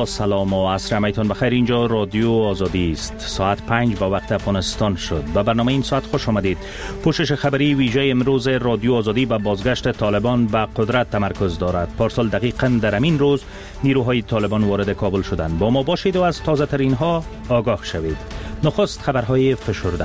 با سلام و عصر همایتون بخیر. اینجا رادیو آزادی است. ساعت 5 با وقت افغانستان شد. به برنامه این ساعت خوش آمدید. پوشش خبری ویژه امروز رادیو آزادی و بازگشت طالبان به قدرت تمرکز دارد. پارسال دقیقاً در همین روز نیروهای طالبان وارد کابل شدند. با ما باشید و از تازه ترین ها آگاه شوید. نخست خبرهای فشرده.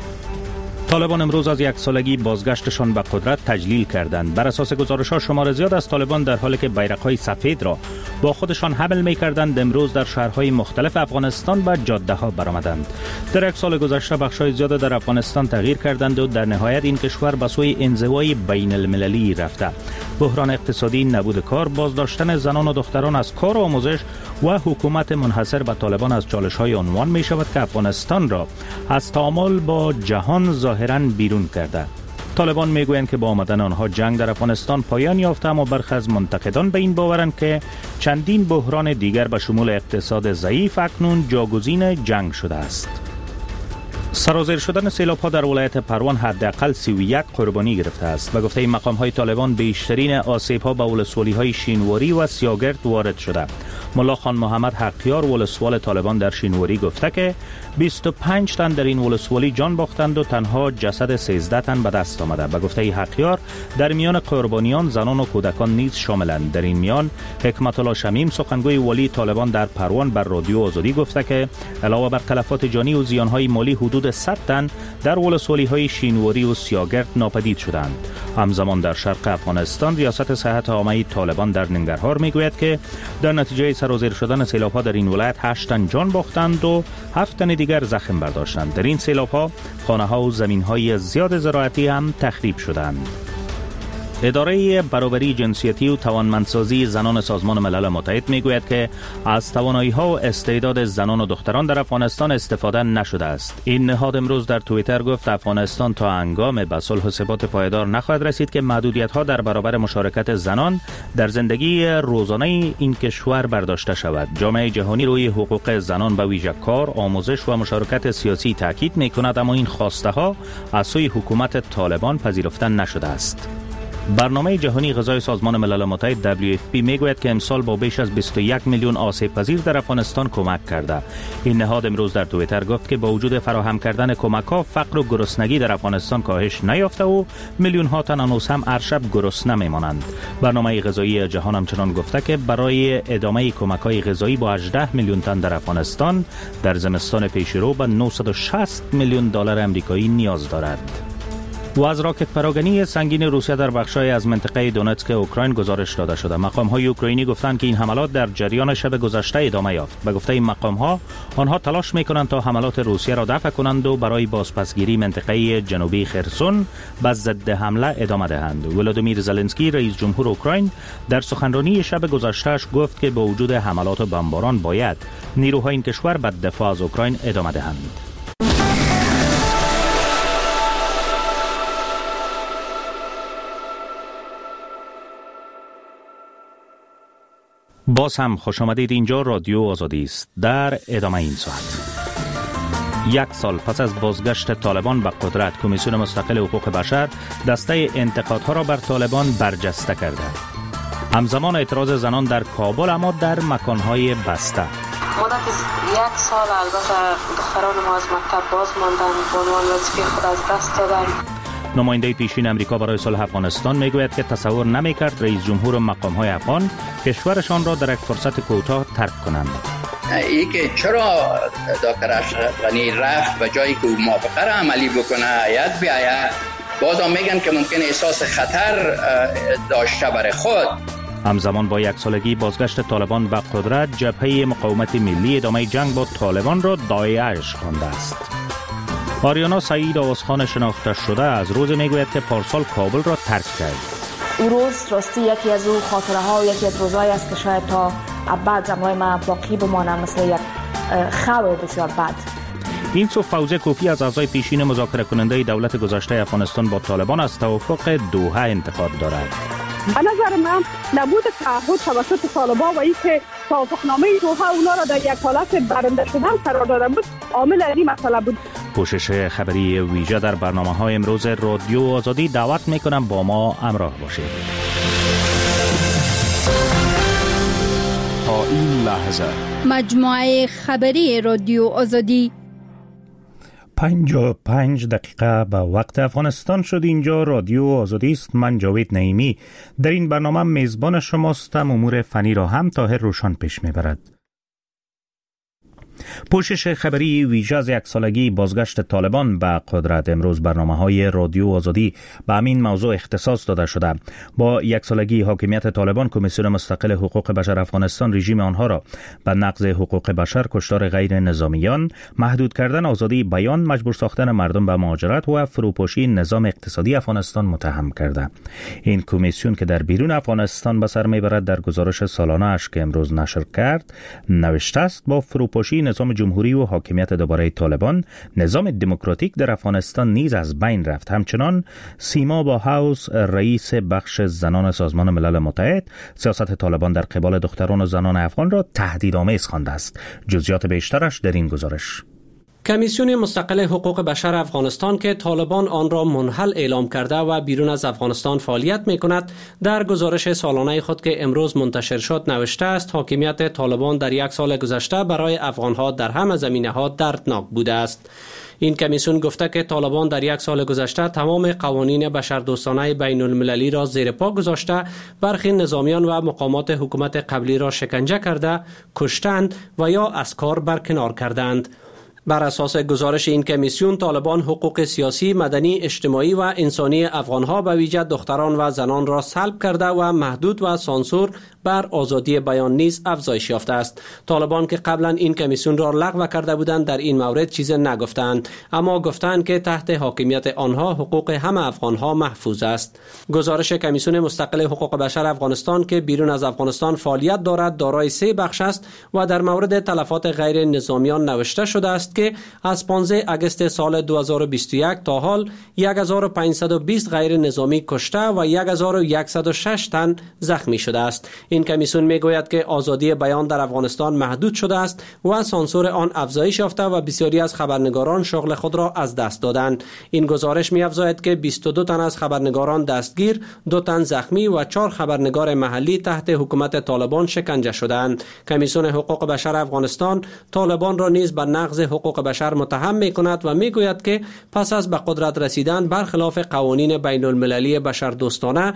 طالبان امروز از یک سالگی بازگشتشان به قدرت تجلیل کردند. بر اساس گزارش‌ها شمار زیاد از طالبان در حالی که بیرق‌های سفید را با خودشان حمل می‌کردند امروز در شهرهای مختلف افغانستان و جاده‌ها برآمدند. در یک سال گذشته بخش‌های زیاد در افغانستان تغییر کردند و در نهایت این کشور به سوی انزوای بین‌المللی رفته. بحران اقتصادی، نبود کار، بازداشتن زنان و دختران از کار و آموزش و حکومت منحصر به طالبان از چالش‌های عنوان می‌شود که افغانستان را از تعامل با جهان ظاهراً بیرون کرده. طالبان میگویند که با آمدن آنها جنگ در افغانستان پایان یافته، اما برخی از منتقدان به این باورند که چندین بحران دیگر به شمول اقتصاد ضعیف اکنون جاگزین جنگ شده است. سرازیر شدن سیلاب‌ها در ولایت پروان حداقل 31 قربانی گرفته است. به گفته مقام‌های طالبان بیشترین آسیب‌ها به ولسوالی‌های شینواری و سیاگرد وارد شده. ملا خان محمد حقیار ولسوال طالبان در شینواری گفته که 25 تن در این ولسوالی جان باختند و تنها جسد 13 تن به دست آمده. به گفته حقیار در میان قربانیان زنان و کودکان نیز شاملند. در این میان حکمت الله شمیم سخنگوی ولی طالبان در پروان بر رادیو آزادی گفته که علاوه بر تلفات جانی و زیان‌های مالی حدود 100 تن در ولسوالی‌های شینواری و سیاگرد ناپدید شدند. همزمان در شرق افغانستان ریاست صحت عامه طالبان در ننگرهار میگوید که در نتیجه سرازیر شدن سیلاب‌ها در این ولایت 8 تن جان باختند و 7 تن دیگر زخم برداشتند. در این سیلاب‌ها خانه‌ها و زمین‌های زیاد زراعتی هم تخریب شدند. اداره برابری جنسیتی و توانمندسازی زنان سازمان ملل متحد میگوید که از توانایی‌ها و استعداد زنان و دختران در افغانستان استفاده نشده است. این نهاد امروز در توییتر گفت افغانستان تا هنگام به صلح و ثبات پایدار نخواهد رسید که محدودیت‌ها در برابر مشارکت زنان در زندگی روزانه این کشور برداشته شود. جامعه جهانی روی حقوق زنان به ویژه کار، آموزش و مشارکت سیاسی تاکید می‌کند، اما این خواسته‌ها از سوی حکومت طالبان پذیرفته نشده است. برنامه جهانی غذای سازمان ملل متحد WFP میگوید که امسال با بیش از 21 میلیون آسیب پذیر در افغانستان کمک کرده. این نهاد امروز در توییتر گفت که با وجود فراهم کردن کمک‌ها فقر و گرسنگی در افغانستان کاهش نیافته و میلیون ها تن هنوز هم هر شب گرسنه میمانند. برنامه غذایی جهان همچنان گفته که برای ادامه کمک‌های غذایی با 18 میلیون تن در افغانستان در زمستان پیشرو به 960 میلیون دلار آمریکایی نیاز دارد. و از راکت پراگنی سنگین روسیه در بخش‌های از منطقه دونتسک اوکراین گزارش داده شده. مقام‌های اوکراینی گفتند که این حملات در جریان شب گذشته ادامه یافت. به گفته این مقام‌ها آنها تلاش می‌کنند تا حملات روسیه را دفع کنند و برای بازپسگیری منطقه جنوبی خرسون به ضد حمله ادامه دهند. ولادیمیر زلنسکی رئیس جمهور اوکراین در سخنرانی شب گذشته‌اش گفت که با وجود حملات و بمباران باید نیروهای این کشور به دفاع از اوکراین ادامه دهند. باز هم خوش آمدید. اینجا رادیو آزادی است. در ادامه این ساعت 1 سال پس از بازگشت طالبان به قدرت، کمیسیون مستقل حقوق بشر دسته انتقادها را بر طالبان برجسته کرده. همزمان اعتراض زنان در کابل اما در مکانهای بسته. مدت 1 سال البته دختران ما از مکتب باز ماندن، به عنوان وظیفه خود از دست دادن. نماینده پیشین امریکا برای صلح افغانستان میگوید که تصور نمیکرد رئیس جمهور و مقام‌های افغان کشورشان را در یک فرصت کوتاه ترک کنند. ای که چرا دکتر اشرف غنی رفت و جایی که موافقه را عملی بکنه یاد بیاید، بازم میگن که ممکن احساس خطر داشته برای خود. همزمان با 1 سالگی بازگشت طالبان به قدرت، جبهه مقاومت ملی ادامه جنگ با طالبان را داعش خوانده است. آریانا سعید آوازخان شناخته شده از روز میگوید که پارسال کابل را ترک کرد. او روز راستی یکی از او خاطره ها و یکی از روزهای است که شاید تا ابد جمعای من باقی بمانم، مثل یک خبر بسیار بد. این سو فوزه کوفی از اعضای پیشین مذاکره کننده دولت گذشته افغانستان با طالبان از توافق دوحه انتقاد دارد. به نظر من نبود تعهد توسط طالبان و اینکه توافقنامه دوحه اونا را در یک حالت برنده شدن قرار داده بود عامل این مسئله بود. پوشش خبری ویژه در برنامه‌های امروز رادیو آزادی. دعوت میکنم با ما همراه باشید. تا این لحظه. مجموعه خبری رادیو آزادی 55 دقیقه به وقت افغانستان شد. اینجا رادیو آزادی است. من جاوید نعیمی در این برنامه میزبان شماستم. امور فنی را هم طاهر روشان پیش میبرد. پوشش خبری ویژه از یک سالگی بازگشت طالبان به قدرت. امروز برنامه‌های رادیو آزادی به همین موضوع اختصاص داده شده. با یک سالگی حاکمیت طالبان، کمیسیون مستقل حقوق بشر افغانستان رژیم آنها را به نقض حقوق بشر، کشتار غیر نظامیان، محدود کردن آزادی بیان، مجبور ساختن مردم به مهاجرت و فروپاشی نظام اقتصادی افغانستان متهم کرده. این کمیسیون که در بیرون افغانستان به سر میبرد، در گزارش سالانه اش که امروز نشر کرد نوشته است با فروپاشی نظام جمهوری و حاکمیت دوباره طالبان، نظام دموکراتیک در افغانستان نیز از بین رفت. همچنان سیما باهاوس، رئیس بخش زنان سازمان ملل متحد، سیاست طالبان در قبال دختران و زنان افغان را تهدیدآمیز خوانده است. جزئیات بیشترش در این گزارش. کمیسیون مستقل حقوق بشر افغانستان که طالبان آن را منحل اعلام کرده و بیرون از افغانستان فعالیت می کند، در گزارش سالانه خود که امروز منتشر شد نوشته است حاکمیت طالبان در یک سال گذشته برای افغانها در همه زمینه‌ها دردناک بوده است. این کمیسیون گفته که طالبان در یک سال گذشته تمام قوانین بشردوستانه بین المللی را زیر پا گذاشته، برخی نظامیان و مقامات حکومت قبلی را شکنجه کرده، کشتند و یا از کار برکنار کردند. بر اساس گزارش این کمیسیون، طالبان حقوق سیاسی، مدنی، اجتماعی و انسانی افغانها به ویژه دختران و زنان را سلب کرده و محدود و سانسور بر آزادی بیان نیز افزایش یافته است. طالبان که قبلا این کمیسیون را لغو کرده بودند در این مورد چیزی نگفتند، اما گفتند که تحت حاکمیت آنها حقوق همه افغانها محفوظ است. گزارش کمیسیون مستقل حقوق بشر افغانستان که بیرون از افغانستان فعالیت دارد دارای 3 بخش است و در مورد تلفات غیر نظامیان نوشته شده است که از 15 اگست سال 2021 تا حال 1520 غیر نظامی کشته و 1106 تن زخمی شده است. این کمیسیون میگوید که آزادی بیان در افغانستان محدود شده است و سانسور آن افزایش یافته و بسیاری از خبرنگاران شغل خود را از دست دادند. این گزارش می‌افزاید که 22 تن از خبرنگاران دستگیر، 2 تن زخمی و 4 خبرنگار محلی تحت حکومت طالبان شکنجه شدند. کمیسیون حقوق بشر افغانستان طالبان را نیز به نقض حقوق بشر متهم می‌کند و میگوید که پس از به قدرت رسیدن برخلاف قوانین بین المللی بشردوستانه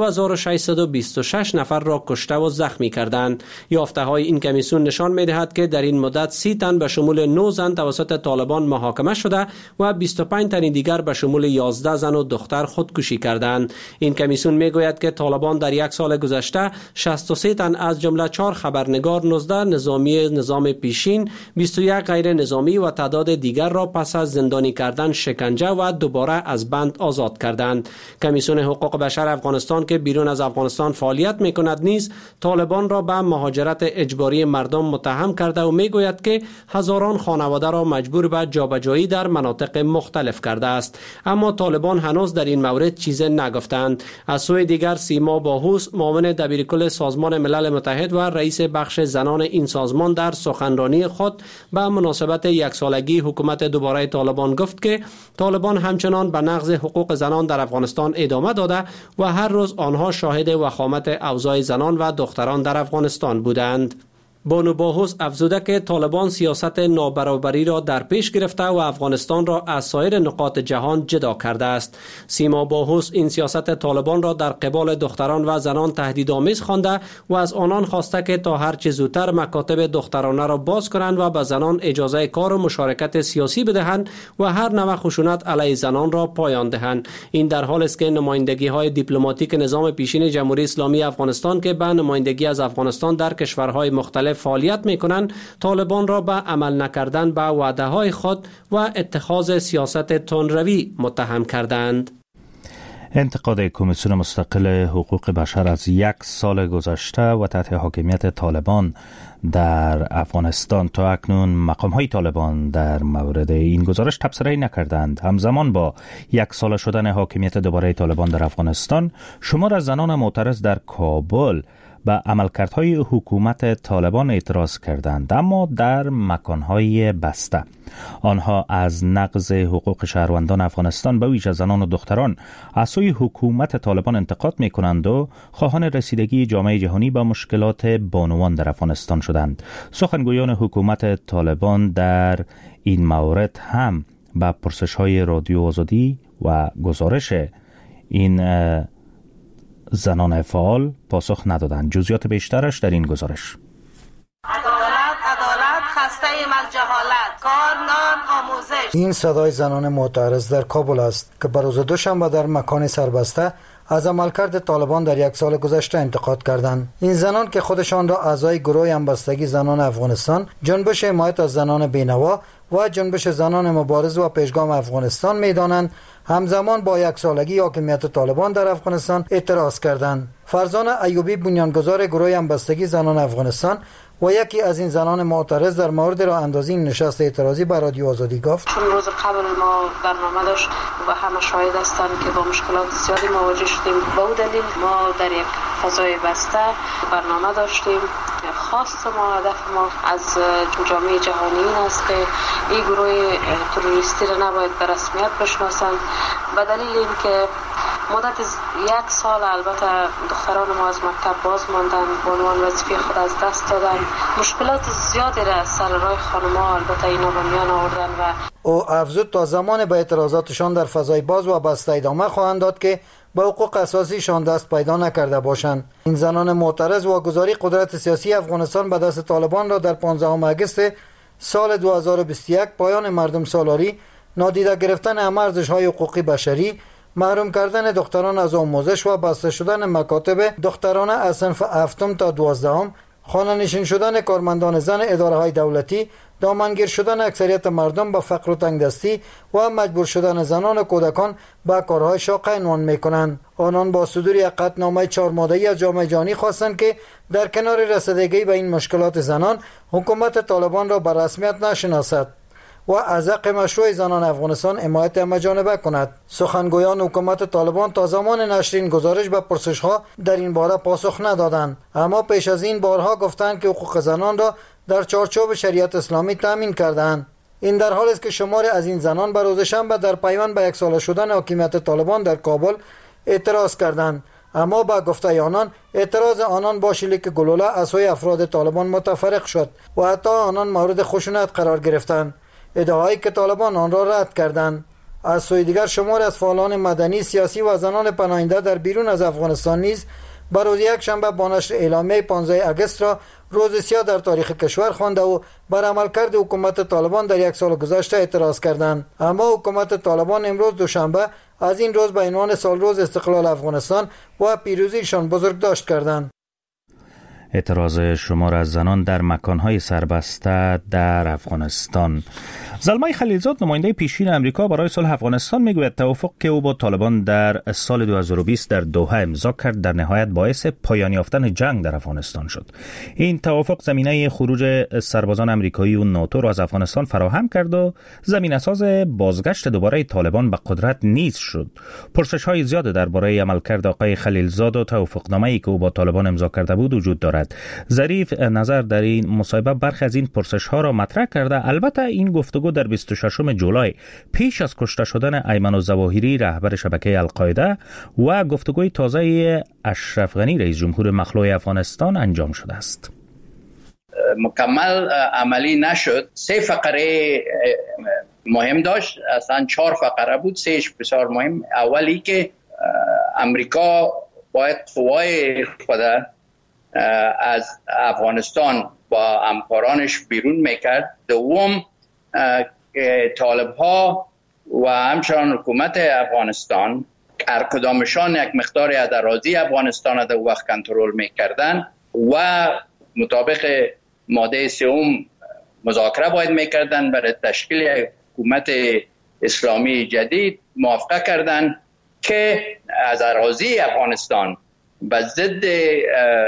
2626 نفر را کشته و زخمی کردند. یافته‌های این کمیسیون نشان می‌دهد که در این مدت 30 تن به شمول 9 زن توسط طالبان محاکمه شده و 25 تن دیگر به شمول 11 زن و دختر خودکشی کردند. این کمیسیون میگوید که طالبان در یک سال گذشته 63 تن از جمله 4 خبرنگار، 19 نظامی نظام پیشین، 21 غیر نظامی و تعداد دیگر را پس از زندانی کردن، شکنجه و دوباره از بند آزاد کردند. کمیسیون حقوق بشر افغانستان که بیرون از افغانستان فعالیت می‌کند نیز طالبان را به مهاجرت اجباری مردم متهم کرده و میگوید که هزاران خانواده را مجبور به جابجایی در مناطق مختلف کرده است. اما طالبان هنوز در این مورد چیزی نگفتند. از سوی دیگر سیما باهوس، معاون دبیرکل سازمان ملل متحد و رئیس بخش زنان این سازمان، در سخنرانی خود به مناسبت یک سالگی حکومت دوباره طالبان گفت که طالبان همچنان به نقض حقوق زنان در افغانستان ادامه داده و هر روز آنها شاهد وخامت اوضاع زنان و دختران در افغانستان بودند. بانو باهوس افزوده که طالبان سیاست نابرابری را در پیش گرفته و افغانستان را از سایر نقاط جهان جدا کرده است. سیما باهوس این سیاست طالبان را در قبال دختران و زنان تهدیدآمیز خوانده و از آنان خواسته که تا هر چه زودتر مکاتب دخترانه را باز کنند و به زنان اجازه کار و مشارکت سیاسی بدهند و هر نوع خشونت علیه زنان را پایان دهند. این در حالی است که نمایندگی‌های دیپلماتیک نظام پیشین جمهوری اسلامی افغانستان که به نمایندگی از افغانستان در کشورهای مختلف فعالیت می‌کنند، طالبان را به عمل نکردن به وعده‌های خود و اتخاذ سیاست تندروی متهم کردند. انتقاد کمیسیون مستقل حقوق بشر از یک سال گذشته و تحت حاکمیت طالبان در افغانستان. تا اکنون مقام‌های طالبان در مورد این گزارش تبصره‌ای نکردند. همزمان با یک سال شدن حاکمیت دوباره طالبان در افغانستان، شمار از زنان معترض در کابل به عملکردهای حکومت طالبان اعتراض کردند، اما در مکانهای بسته. آنها از نقض حقوق شهروندان افغانستان به ویژه زنان و دختران از سوی حکومت طالبان انتقاد می کنند و خواهان رسیدگی جامعه جهانی به مشکلات بانوان در افغانستان شدند. سخنگویان حکومت طالبان در این مورد هم به پرسش‌های رادیو آزادی و گزارش این زنان فعال پاسخ ندادند. جزئیات بیشترش در این گزارش. عدالت خسته ایم از جهالت، کار، نان، آموزش. این صدای زنان معترض در کابل است که بر روز دوشنبه در مکان سربسته از عملکرد طالبان در یک سال گذشته انتقاد کردند. این زنان که خودشان را اعضای گروه همبستگی زنان افغانستان، جنبش حمایت از زنان بینوا و جنبش زنان مبارز و پیشگام افغانستان می‌دانند، همزمان با یک سالگی حاکمیت طالبان در افغانستان اعتراض کردند. فرزانه ایوبی، بنیانگذار گروه همبستگی زنان افغانستان و یکی از این زنان معترض، در مورد راه اندازی نشست اعتراضی با رادیو آزادی گفت: چون روز قبل ما برنامه داشت و همه شاهد هستند که با مشکلات زیادی مواجه شدیم. به اون دلیل ما در یک فضای بسته برنامه داشتیم. خواست ما، هدف ما از جامعه جهانی این است که این گروه تروریستی را نباید به رسمیت بشناسند، به دلیل اینکه مدت یک سال البته دختران ما از مکتب باز ماندن، به عنوان وظیفه خود از دست دادن، مشکلات زیادی را سر راه خانم‌ها البته اینا به میان آوردن و او افزود تا زمان به اعتراضاتشان در فضای باز و بسته ادامه خواهند داد که به حقوق اساسیشان دست پیدا نکرده باشند. این زنان معترض واگذاری قدرت سیاسی افغانستان به دست طالبان را در 15 آگوست سال 2021 پایان مردم سالاری، نادیده گرفتن همه ارزش‌های حقوقی بشری، محروم کردن دختران از آموزش و بسته شدن مکاتب دخترانه از صنف 7 تا 12، خانه نشین شدن کارمندان زن اداره‌های دولتی، دامنگیر شدن اکثریت مردم به فقر و تنگدستی و مجبور شدن زنان و کودکان به کارهای شاق عنوان می‌کنند. آنان با صدور یک قطعنامه 4 ماده‌ای از جامعه جهانی خواستند که در کنار رسیدگی به این مشکلات زنان، حکومت طالبان را به رسمیت نشناسد و از حق مشروع زنان افغانستان حمایت همه‌جانبه کند. سخنگویان حکومت طالبان تا زمان نشر این گزارش به پرسش‌ها در این باره پاسخ ندادند، اما پیش از این بارها گفتند که حقوق زنان را در چارچوب شریعت اسلامی تامین کردند. این در حالی است که شماری از این زنان بر روز شنبه در پیوند به یک ساله شدن حاکمیت طالبان در کابل اعتراض کردند، اما با گفته آنان اعتراض آنان با شلیک گلوله از سوی افراد طالبان متفرق شد و حتی آنان مورد خشونت قرار گرفتند، ادعایی که طالبان آن را رد کردند. از سوی دیگر شمار از فعالان مدنی، سیاسی و زنان پناهنده در بیرون از افغانستان نیز بر روز یک شنبه با نشر اعلامیه 15 آگوست را روز سیاه در تاریخ کشور خوانده و بر عملکرد حکومت طالبان در یک سال گذشته اعتراض کردند. اما حکومت طالبان امروز دوشنبه از این روز به عنوان سالروز استقلال افغانستان و پیروزیشان بزرگداشت کردند. اعتراض شمار از زنان در مکانهای سربسته در افغانستان. زلمای خلیلزاد، نماینده پیشین امریکا برای صلح افغانستان، میگوید توافق که او با طالبان در سال 2020 در دوحه امضا کرد در نهایت باعث پایان یافتن جنگ در افغانستان شد. این توافق زمینه خروج سربازان امریکایی و ناتو را از افغانستان فراهم کرد و زمینه‌ساز بازگشت دوباره طالبان به قدرت نیز شد. پرسش‌های زیاد درباره عملکرد آقای خلیلزاد و توافقنامه‌ای که او با طالبان امضا کرده بود وجود دارد. ظریف نظر در این مصاحبه برخی از این پرسش‌ها را مطرح کرده. البته این گفتگو در 26 جولای پیش از کشته شدن ایمن الظواهری رهبر شبکه القاعده و گفتگوی تازه اشرف غنی رئیس جمهور مخلوع افغانستان انجام شده است. مکمل عملی نشد. 3 فقره مهم داشت، اصلا 4 فقره بود، 3 بسیار مهم. اولی که امریکا باید قوای خود از افغانستان با همکارانش بیرون میکرد. دوم طالب ها و همچنان حکومت افغانستان هر کدامشان یک مقداری از اراضی افغانستان را در وقت کنترل میکردن و مطابق ماده 3 مذاکره باید میکردن برای تشکیل حکومت اسلامی جدید. موافقه کردن که از اراضی افغانستان به ضد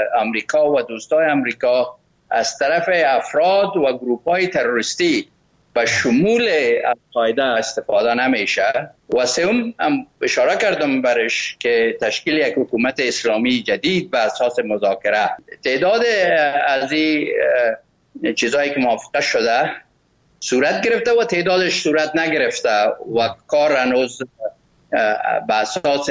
امریکا و دوستای امریکا از طرف افراد و گروپ‌های تروریستی به شمول القاعده استفاده نمیشه. و سوم هم اشاره کردم برش که تشکیل یک حکومت اسلامی جدید به اساس مذاکره. تعداد از این چیزایی که موافقه شده صورت گرفته و تعدادش صورت نگرفته و کار هنوز به اساس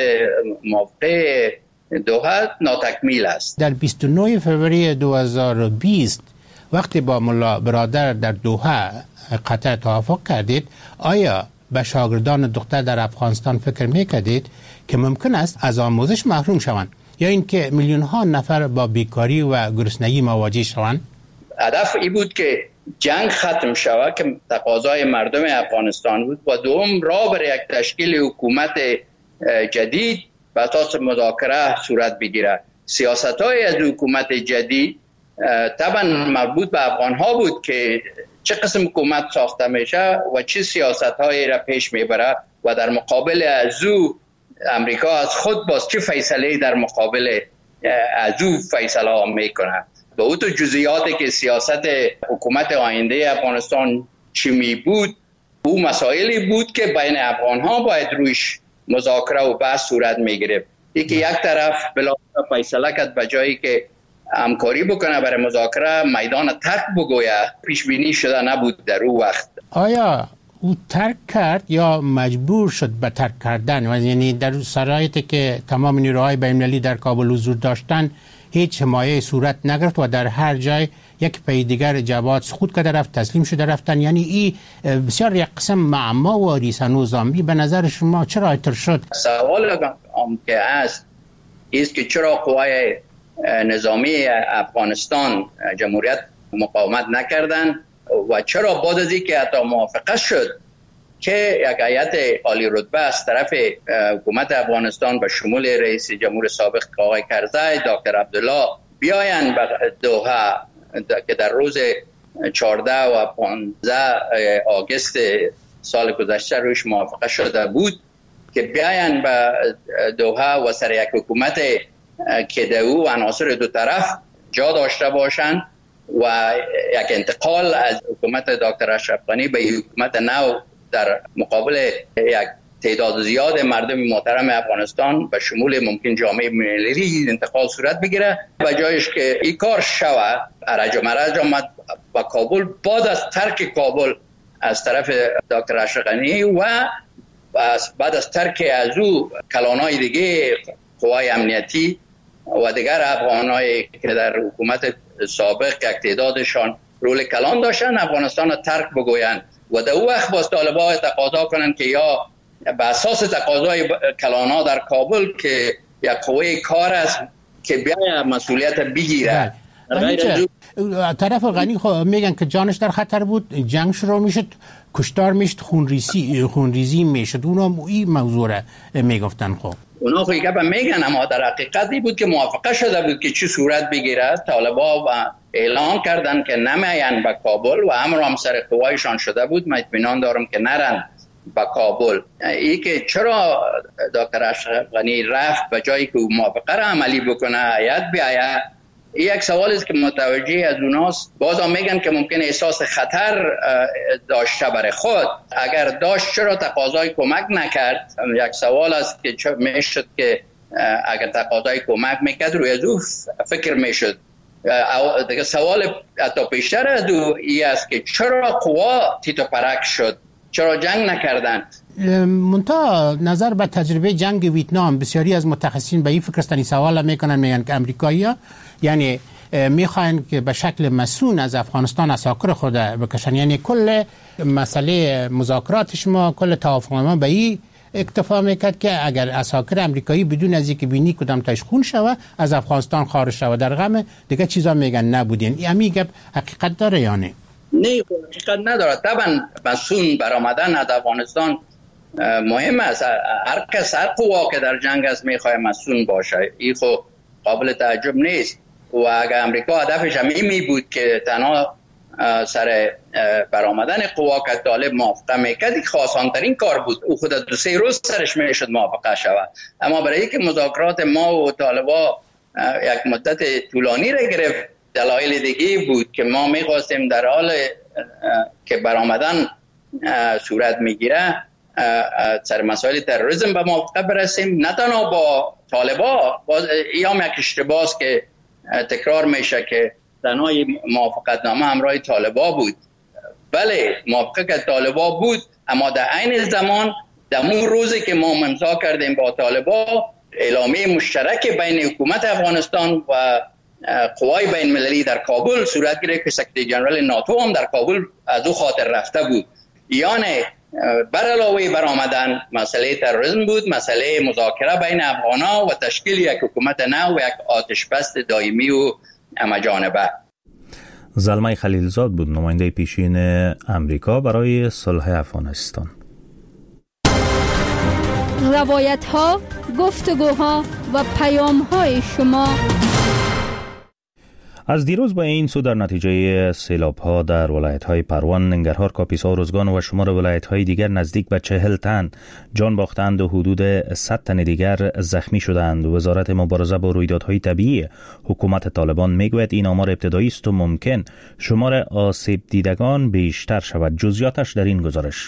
موافقه دوحه ناتکمیل است. در 29 فوریه 2020 وقتی با ملا برادر در دوحه قطر توافق کردید، آیا به شاگردان دختر در افغانستان فکر میکردید که ممکن است از آموزش محروم شوند یا اینکه میلیون ها نفر با بیکاری و گرسنگی مواجه شوند؟ هدف این بود که جنگ ختم شود که تقاضای مردم افغانستان بود و دوم راه برای یک تشکیل حکومت جدید به اساس مذاکره صورت بگیره. سیاست‌های از حکومت جدید طبعا مربوط به افغان‌ها بود که چه قسم حکومت ساخته میشه و چه سیاست‌هایی را پیش میبره و در مقابل از او امریکا از خود باز چه فیصله در مقابل از او فیصله میکنه. به اون تو جزئیاتی که سیاست حکومت آینده افغانستان چی می بود، او مسائلی بود که بین افغان‌ها باید رویش مذاکره و بحث صورت میگرفت. یکی یک طرف بلا فیصله کرد به جایی که همکاری بکنه برای مذاکره میدان ترک بگویه، پیش بینی شده نبود در اون وقت. آیا او ترک کرد یا مجبور شد به ترک کردن؟ یعنی در شرایطی که تمام نیروهای بین‌المللی در کابل حضور داشتن هیچ حمایه صورت نگرفت و در هر جای یک پی دیگر جواد سقوط کرده رفت، تسلیم شده رفتن. یعنی این بسیار یک قسم معما و ریسانو زامبی. به نظر شما چرا اینطور شد؟ سوال که است است که چرا قوای نظامی افغانستان جمهوریت مقاومت نکردن و چرا بعد از اینکه حتی موافقه شد که یک هیئت عالی رتبه از طرف حکومت افغانستان به شمول رئیس جمهور سابق آقای کرزی، دکتر عبدالله بیاین به دوحه که در روز 14 و 15 آگوست سال گذشته روش موافقه شده بود که بیاین به دوحه و سر یک حکومت که دو عناصر دو طرف جا داشته باشند و یک انتقال از حکومت دکتر اشرف غنی به حکومت نو در مقابل یک تعداد زیاد مردم محترم افغانستان به شمول ممکن جامعه ملی انتقال صورت بگیره و جایش که این کار شوه. ارج و مرج آمد با کابل بعد از ترک کابل از طرف دکتر اشرف غنی و بعد از ترک از او کلانای دیگه قوای امنیتی و دیگر افغانایی که در حکومت سابق یک تعدادشان رول کلان داشتن افغانستان را ترک بگویند و در اون وقت باز طالبان تقاضا کنند که یا به اساس تقاضای کلانا در کابل که یک قوه کار است که بیاید مسئولیت بگیره. طرف غنی میگن که جانش در خطر بود، جنگ شروع میشد، کشتار میشد، خونریزی میشد. اونا این موضوع را میگفتن. خب اونا خویی که میگن، اما در حقیقتی بود که موافقه شده بود که چی صورت بگیره. طالبا و اعلان کردن که نمیان به کابل و امر هم سر قوایشان شده بود. من اطمینان دارم که نرن به کابل. ای که چرا دکتر اشرف غنی رفت به جایی که موافقه را عملی بکنه هیئت بیاید، یک سوال است که متوجه از اوناست. بازم میگن که ممکن احساس خطر داشته برای خود. اگر داشت چرا تقاضای کمک نکرد؟ یک سوال است که میشد که اگر تقاضای کمک میکرد روی از او فکر میشد. دیگه سوال حتی پیشتر از او ای است که چرا قوا تیت و پرک شد؟ چرا جنگ نکردن؟ منتها نظر به تجربه جنگ ویتنام بسیاری از متخصصین به این فکر هستند، سوال میکنن، میگن که امریکایی‌ها یعنی میخواین که به شکل مسئول از افغانستان اساکر خود بکشن. یعنی کل مسئله مذاکرات ما، کل توافق ما به این اکتفا میکرد که اگر اساکر امریکایی بدون از اینکه بینی کدام تاش خون شوه از افغانستان خارج شوه، در غم دیگه چیزا میگن نبودین. این میگه حقیقت داره یا نه؟ نه حقیقت نداره. طبعا مسئول برآمدن از افغانستان مهم است. هر کس، هر قوا که در جنگ است میخواد مسئول باشه، این خب قابل تعجب نیست. و اگر امریکا هدفش همین می بود که تنها سر برآمدن قوا که طالب موافقه میکرد، خاصانترین کار بود. او خود 2-3 روز سرش میشد موافقه شود. اما برای اینکه مذاکرات ما و طالبا یک مدت طولانی را گرفت، دلایل دیگه بود که ما میخواستیم در حال که برآمدن صورت میگیره سر مسائل تروریسم به موافقت برسیم، نه تنها با طالبا. یا یک اشتباه است که تکرار میشه که تنها موافقت نامه همراه طالبا بود. بله، موافقت طالبا بود، اما در عین زمان در اون روزی که ما امضا کردیم با طالبا اعلامیه مشترک بین حکومت افغانستان و قوای بین المللی در کابل صورت گرفت که سکرتری جنرال ناتو هم در کابل از او خاطر رفته بود. یعنی بر علاوه برآمدن مسئله تروریسم بود، مسئله مذاکره بین افغان‌ها و تشکیل یک حکومت نو و یک آتشبس دائمی و همه‌جانبه. زلمه خلیلزاد بود، نماینده پیشین امریکا برای صلح افغانستان. روایت‌ها، گفتگوها و پیام‌های شما. از دیروز با این سو در نتیجه سیلاب‌ها در ولایت‌های پروان، ننگرهار، کاپیسا، ارزگان و شمار ولایت‌های دیگر نزدیک به 40 تن جان باختند و حدود 100 تن دیگر زخمی شدند. وزارت مبارزه با رویدادهای طبیعی حکومت طالبان میگوید این آمار ابتدایی است و ممکن شمار آسیب دیدگان بیشتر شود. جزئیاتش در این گزارش.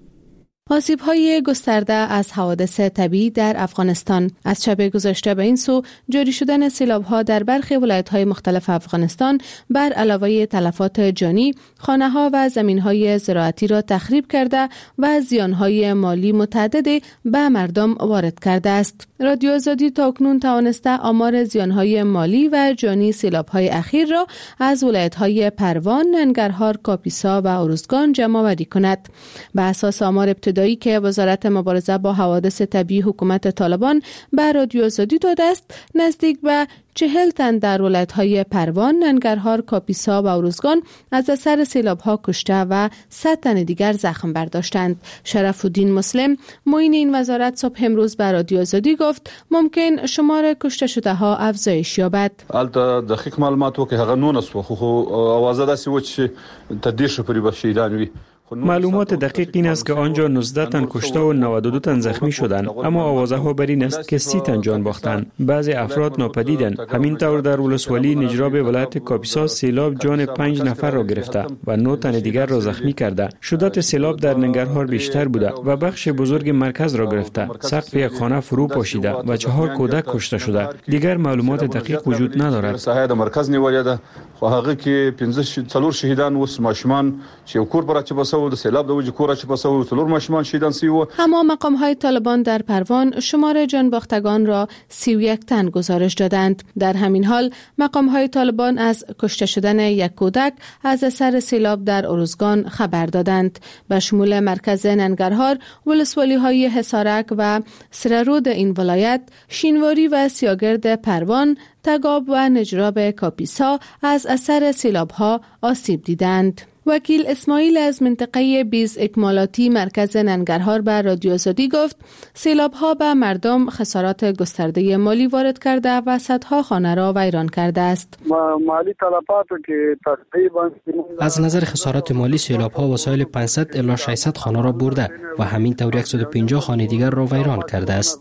آسیب‌های گسترده از حوادث طبیعی در افغانستان. از شب گذشته به این سو جاری شدن سیلاب‌ها در برخی ولایت‌های مختلف افغانستان بر علاوه تلفات جانی، خانه‌ها و زمین‌های زراعتی را تخریب کرده و زیان‌های مالی متعددی به مردم وارد کرده است. رادیو آزادی تاکنون توانسته آمار زیان‌های مالی و جانی سیلاب‌های اخیر را از ولایت‌های پروان، ننگرهار، کاپیسا و ارزگان جمع‌آوری کند. به اساس آمار ابتدایی که وزارت مبارزه با حوادث طبیعی حکومت طالبان به رادیو آزادی داده است، نزدیک به 40 تن در ولایت‌های پروان، ننگرهار، کاپیسا و ارزگان از اثر سیلاب‌ها کشته و 100 تن دیگر زخم برداشتند. شرف الدین مسلم، معین این وزارت، صبح امروز به رادیو آزادی گفت ممکن شمار کشته شده ها افزایش یابد. البته دقیق معلوماتو که هغه نون است خو اوازه داسې و چې تدیش پرې بشیدان وي. معلومات دقیق این است که آنجا 19 تن کشته و 92 تن زخمی شدند، اما آوازه ها بر این است که 30 تن جان باختند. بعضی افراد ناپدیدند. همین طور در ولسوالی نجراب ولایت کاپیسا سیلاب جان 5 نفر را گرفته و 9 تن دیگر را زخمی کرده. شدت سیلاب در ننگرهار بیشتر بوده و بخش بزرگ مرکز را گرفته. سقف یک خانه فرو پاشیده و 4 کودک کشته شده. دیگر معلومات دقیق وجود ندارد. ساحه د مرکز نیولې ده، خو هغه کې 15 شهیدان و ماشومان چې کور برچ بسو د سیلاب د وجه کور چې بسو څلور ماشومان شهیدان سی و. اما مقام‌های طالبان در پروان شمار جان باختگان را 31 تن گزارش دادند. در همین حال مقام‌های طالبان از کشته شدن یک کودک از اثر سیلاب در ارزگان خبر دادند. به شمول مرکز ننگرهار، ولسوالی‌های حصارک و سررود این ولایت، شینواری و سیاگرد پروان، تگاب و نجراب کاپیسا از اثر سیلاب‌ها آسیب دیدند. وکیل اسماعیل از منطقه بیز اکمالاتی مرکز ننگرهار به رادیو آزادی گفت سیلاب‌ها به مردم خسارات گسترده مالی وارد کرده و صدها خانه را ویران کرده است. مالی تلفاتو که تقریبا از نظر خسارات مالی سیلاب‌ها وسایل 500 الی 600 خانه را برده و همین طور 150 خانه دیگر را ویران کرده است.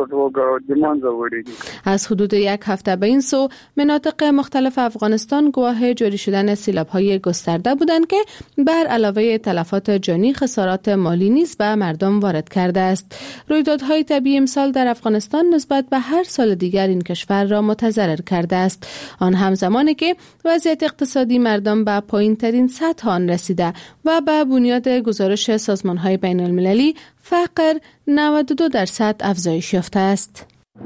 از حدود یک هفته به این سو مناطق مختلف افغانستان گواه جاری شدن سیلاب‌های گسترده بودند که بر علاوه تلفات جانی خسارات مالی نیز به مردم وارد کرده است. رویدادهای طبیعی امسال در افغانستان نسبت به هر سال دیگر این کشور را متضرر کرده است. آن همزمانی که وضعیت اقتصادی مردم به پایین‌ترین سطح آن رسیده و به بنیاد گزارش سازمان‌های بین‌المللی فقر 92% افزایش یافته است.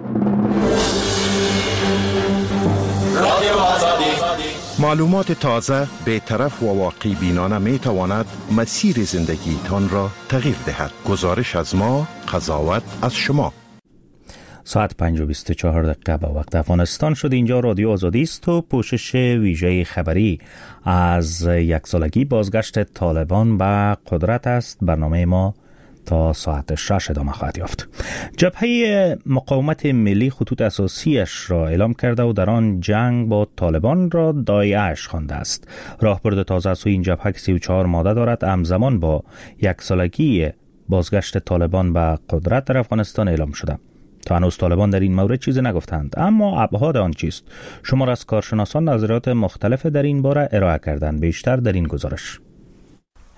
معلومات تازه، بی‌طرف و واقعی بینانه می تواند مسیر زندگی تان را تغییر دهد. گزارش از ما، قضاوت از شما. ساعت 5:24 به وقت افغانستان شد. اینجا رادیو آزادی است و پوشش ویژه خبری از یک سالگی بازگشت طالبان به قدرت است. برنامه ما تا ساعت 6 ادامه خواهد یافت. جبهه مقاومت ملی خطوط اساسیش را اعلام کرده و در آن جنگ با طالبان را دایعش خوانده است. راهبرد تازه از این جبهه که 34 ماده دارد همزمان با یک سالگی بازگشت طالبان به قدرت در افغانستان اعلام شده. تا هنوز طالبان در این مورد چیزی نگفتند، اما ابعاد آن چیست؟ شمار از کارشناسان نظریات مختلف در این باره ارائه کردند. بیشتر در این گزارش.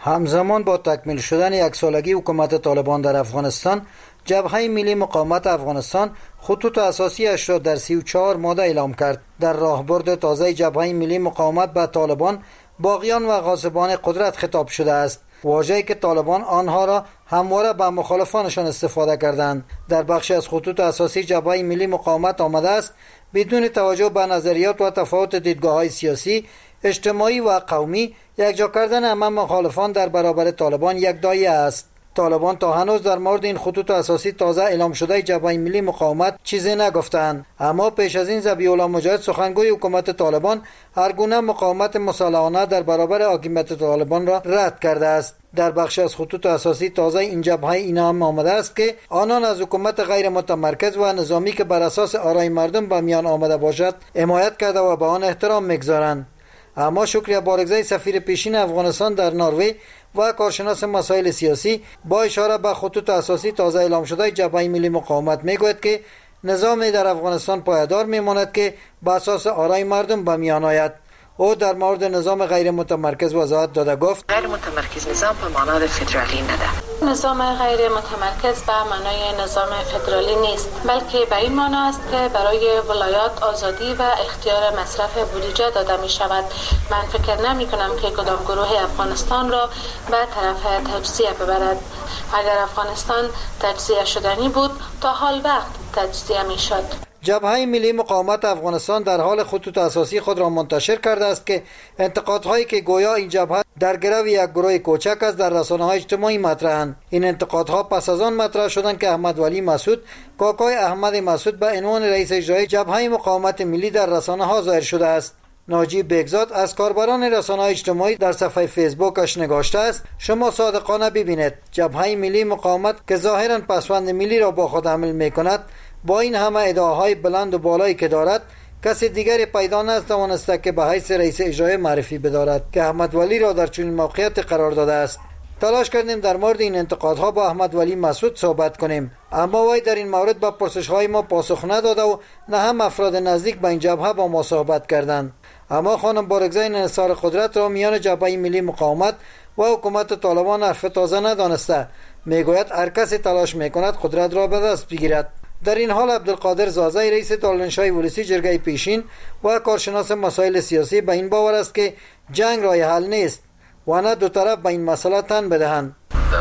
همزمان با تکمیل شدن یک سالگی حکومت طالبان در افغانستان، جبهه ملی مقاومت افغانستان خطوط اساسی اش را در 34 ماده اعلام کرد. در راهبرد تازه جبهه ملی مقاومت به طالبان، باغیان و غاصبان قدرت خطاب شده است. واژه‌ای که طالبان آنها را همواره به مخالفانشان استفاده کردند. در بخشی از خطوط اساسی جبهه ملی مقاومت آمده است بدون توجه به نظریات و تفاوت دیدگاه‌های سیاسی، اجتماعی و قومی، یکجا کردن همه مخالفان در برابر طالبان یک دایره است. طالبان تا هنوز در مورد این خطوط اساسی تازه اعلام شده جبهه ملی مقاومت چیزی نگفتند، اما پیش از این ذبیح الله مجاهد سخنگوی حکومت طالبان هر گونه مقاومت مسلحانه در برابر حاکمیت طالبان را رد کرده است. در بخش از خطوط اساسی تازه این جبهه اینا هم آمده است که آنان از حکومت غیر متمرکز و نظامی که بر اساس آرای مردم به میان آمده باشد حمایت کرده و به آن احترام می‌گذارند. اما شکریه بارگزای سفیر پیشین افغانستان در نروژ و کارشناس مسائل سیاسی با اشاره به خطوط اساسی تازه اعلام شده جبهه ملی مقاومت میگوید که نظامی در افغانستان پایدار میماند که بر اساس آرای مردم به میان آید. او در مورد نظام غیر متمرکز وضاحت داده گفت غیر متمرکز نظام به معنای فدرالی نده. نظام غیر متمرکز به معنای نظام فدرالی نیست، بلکه به این معنی است که برای ولایات آزادی و اختیار مصرف بودجه داده می شود. من فکر نمی کنم که کدام گروه افغانستان را به طرف تجزیه ببرد. اگر افغانستان تجزیه شدنی بود تا حال وقت تجزیه می شد. جبهه ملی مقاومت افغانستان در حال خطوط اساسی خود را منتشر کرده است که انتقادهایی که گویا این جبهه در گرو یک گروه کوچک است در رسانه‌های اجتماعی مطرحند. این انتقادها پس از آن مطرح شدند که احمد ولی مسعود، کاکای احمد مسعود، به عنوان رئیس اجرایی جبهه مقاومت ملی در رسانه‌ها ظاهر شده است. ناجی بگزاد از کاربران رسانه‌های اجتماعی در صفحه فیسبوکش نگاشته است: شما صادقانه ببینید جبهه ملی مقاومت که ظاهراً پسوند ملی را با خود حمل می‌کند، با این همه ادعاهای بلند و بالایی که دارد، کسی دیگری پیدا نتوانسته که به حیث رئیس اجرایی معرفی بدارد که احمد ولی را در چنین موقعیت قرار داده است. تلاش کردیم در مورد این انتقادها با احمد ولی مسعود صحبت کنیم، اما وی در این مورد به پرسش‌های ما پاسخ نداده و نه هم افراد نزدیک به این جبهه با ما صحبت کردند. اما خانم بارگزای انحصار قدرت را میان جبهه ملی مقاومت و حکومت طالبان حرف تازه ندانسته. میگوید هر کسی تلاش میکند قدرت را به دست بگیرد. در این حال عبدالقادر زازی رئیس دارالانشای ولسی جرگه پیشین و کارشناس مسائل سیاسی به این باور است که جنگ راه حل نیست و نه دو طرف به این مسئله تن بدهند.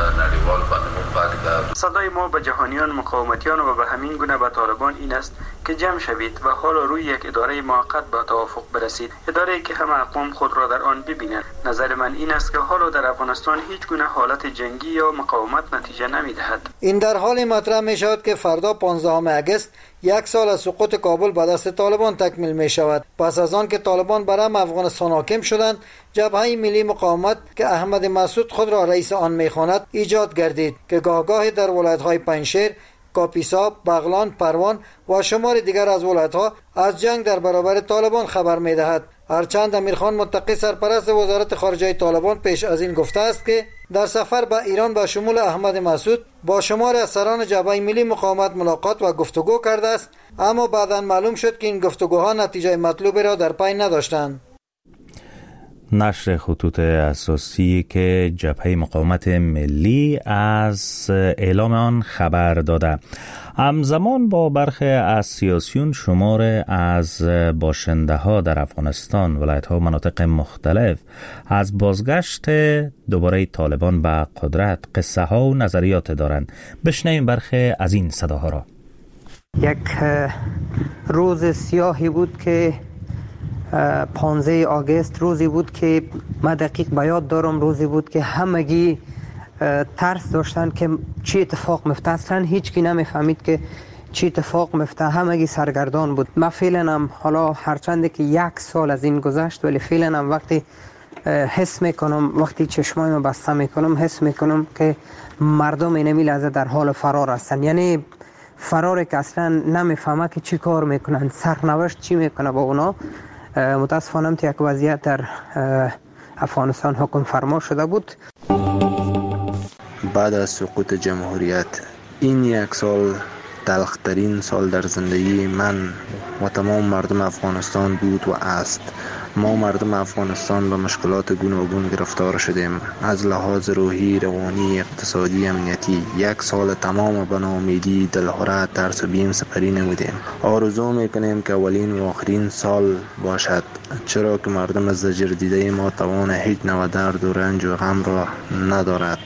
صدای ما به جهانیان مقاومتیان و به همین گونه به طالبان این است که جمع شوید و حالا روی یک اداره موقت به توافق برسید، اداره‌ای که همه اقوام خود را در آن ببینند. نظر من این است که حالا در افغانستان هیچ گونه حالت جنگی یا مقاومت نتیجه نمی‌دهد. این در حال مطرح می‌شود که فردا 15 اگست یک سال از سقوط کابل به دست طالبان تکمیل می شود. پس از آن که طالبان برهم افغانستان حاکم شدند، جبهه ملی مقاومت که احمد مسعود خود را رئیس آن می‌خواند ایجاد گردید که گاه در ولایت‌های پنجشیر، کاپیسا، بغلان، پروان و شمار دیگر از ولایت‌ها از جنگ در برابر طالبان خبر می‌دهد. هرچند امیرخان متقی سرپرست وزارت خارجه طالبان پیش از این گفته است که در سفر به ایران به شمول احمد مسعود با شمار از سران جبهه ملی مقاومت ملاقات و گفتگو کرده است، اما بعداً معلوم شد که این گفتگوها نتیجه مطلوبی را در پی نداشتند. نشر خطوط اساسی که جبهه مقاومت ملی از اعلام آن خبر داده. همزمان با برخی از سیاسیون شمار از باشنده ها در افغانستان، ولایت ها و مناطق مختلف از بازگشت دوباره طالبان به قدرت قصه ها و نظریات دارند. بشنویم برخی از این صداها را. یک روز سیاهی بود که 15 آگوست روزی بود که من دقیق به یاد دارم، روزی بود که همگی ترس داشتن که چی اتفاق میفته. اصلا هیچ کی نمیفهمید که چی اتفاق میفته، همگی سرگردان بود. من فعلا هم حالا هرچند که 1 سال از این گذشت، ولی فعلا هم وقتی حس میکنم، وقتی چشمایمو بسته میکنم حس میکنم که مردم اینمی لحظه در حال فرار هستن. یعنی فراری که اصلا نمیفهمه که چی کار میکنن، سرنوشت چی میکنه با اونا. متاسفانه یک وضعیت در افغانستان حکم فرما شده بود. بعد از سقوط جمهوریت این 1 سال تلخترین سال در زندگی من و تمام مردم افغانستان بود و است. ما مردم افغانستان به مشکلات گوناگون گرفتار شدیم، از لحاظ روحی، روانی، اقتصادی، امنیتی. 1 سال تمام به ناامیدی، دلهره، ترس و بیم سپری نمودیم. آرزو میکنیم که اولین و آخرین سال باشد، چرا که مردم از زجر دیده ما توان هیچ نوع درد و رنج و غم را ندارد.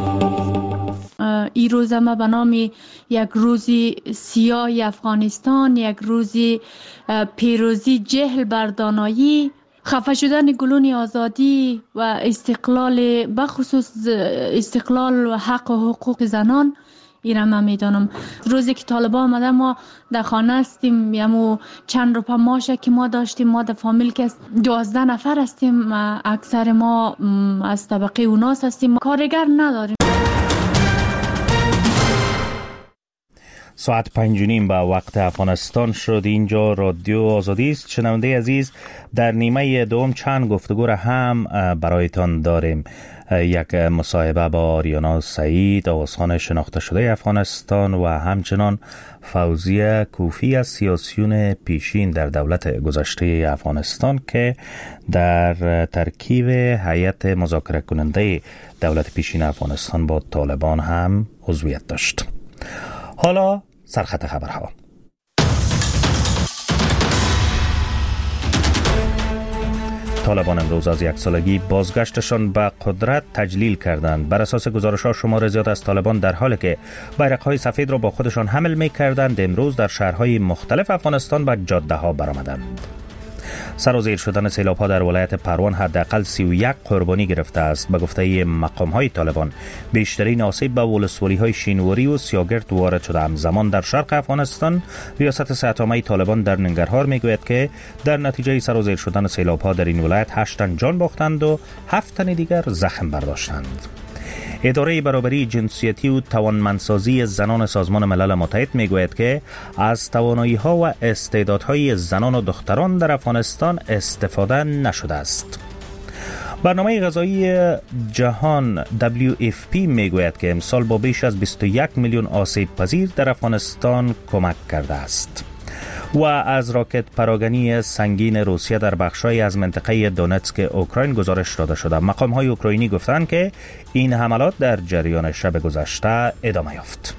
این روز ما به نام یک روزی سیاه افغانستان، یک روزی پیروزی جهل بر دانایی، خفه شدن گلون آزادی و استقلال، بخصوص استقلال و حق و حقوق زنان. ایران من میدانم روزی که طالبان آمده ما در خانه هستیم، یمو چند روپا ماشه که ما داشتیم، ما در فامیل که 12 نفر هستیم، اکثر ما از طبقه اوناس هستیم، کارگر نداریم. ساعت 5:30 به وقت افغانستان شد. اینجا رادیو آزادی است. شنونده عزیز، در نیمه دوم چند گفتگو را هم برایتان داریم. یک مصاحبه با آریانا سعید، آوازخوان شناخته شده افغانستان، و همچنان فوزیه کوفی از سیاسیون پیشین در دولت گذشته افغانستان که در ترکیب هیئت مذاکره کننده دولت پیشین افغانستان با طالبان هم عضویت داشت. حالا سرخط خبرها. طالبان امروز از 1 سالگی بازگشتشان به قدرت تجلیل کردند. بر اساس گزارش‌ها شمار زیاد از طالبان در حالی که بیرق‌های سفید را با خودشان حمل می‌کردند، امروز در شهرهای مختلف افغانستان به جاده‌ها برآمدند. سرازیر شدن سیلاب‌ها در ولایت پروان حداقل 31 قربانی گرفته است. به گفته مقام‌های طالبان، بیشترین آسیب به ولسوالی‌های شینواری و سیاگرد وارد شده. همزمان در شرق افغانستان، ریاست صحت‌عامه طالبان در ننگرهار میگوید که در نتیجه سرازیر شدن سیلاب‌ها در این ولایت 8 تن جان باختند و 7 تن دیگر زخم برداشتند. اداره برابری جنسیتی و توانمندسازی زنان سازمان ملل متحد میگوید که از توانایی‌ها و استعدادهای زنان و دختران در افغانستان استفاده نشده است. برنامه غذایی جهان WFP میگوید که امسال با بیش از 21 میلیون آسیب پذیر در افغانستان کمک کرده است. و از راکت پراگنی سنگین روسیه در بخش‌های از منطقه دونتسک اوکراین گزارش داده شده. مقام‌های اوکراینی گفتند که این حملات در جریان شب گذشته ادامه یافت.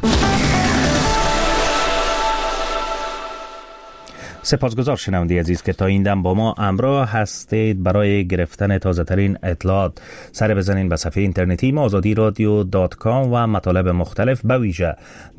سپاسگزار شنونده عزیز که تا این دم با ما همراه هستید. برای گرفتن تازه‌ترین اطلاعات سر بزنین به صفحه اینترنتی ما azadiradio.com و مطالب مختلف، به ویژه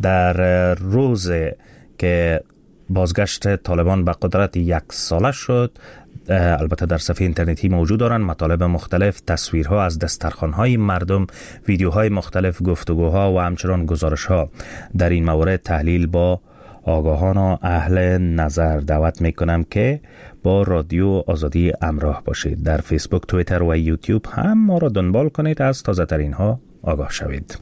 در روز که بازگشت طالبان به قدرت 1 ساله شد. البته در صفحه اینترنتی موجود دارن مطالب مختلف، تصویرها از دسترخوان‌های مردم، ویدیوهای مختلف، گفتگوها و همچنان گزارش‌ها در این مورد تحلیل با آگاهان و اهل نظر. دعوت میکنم که با رادیو آزادی همراه باشید. در فیسبوک، توییتر و یوتیوب هم ما را دنبال کنید، از تازه ترین ها آگاه شوید.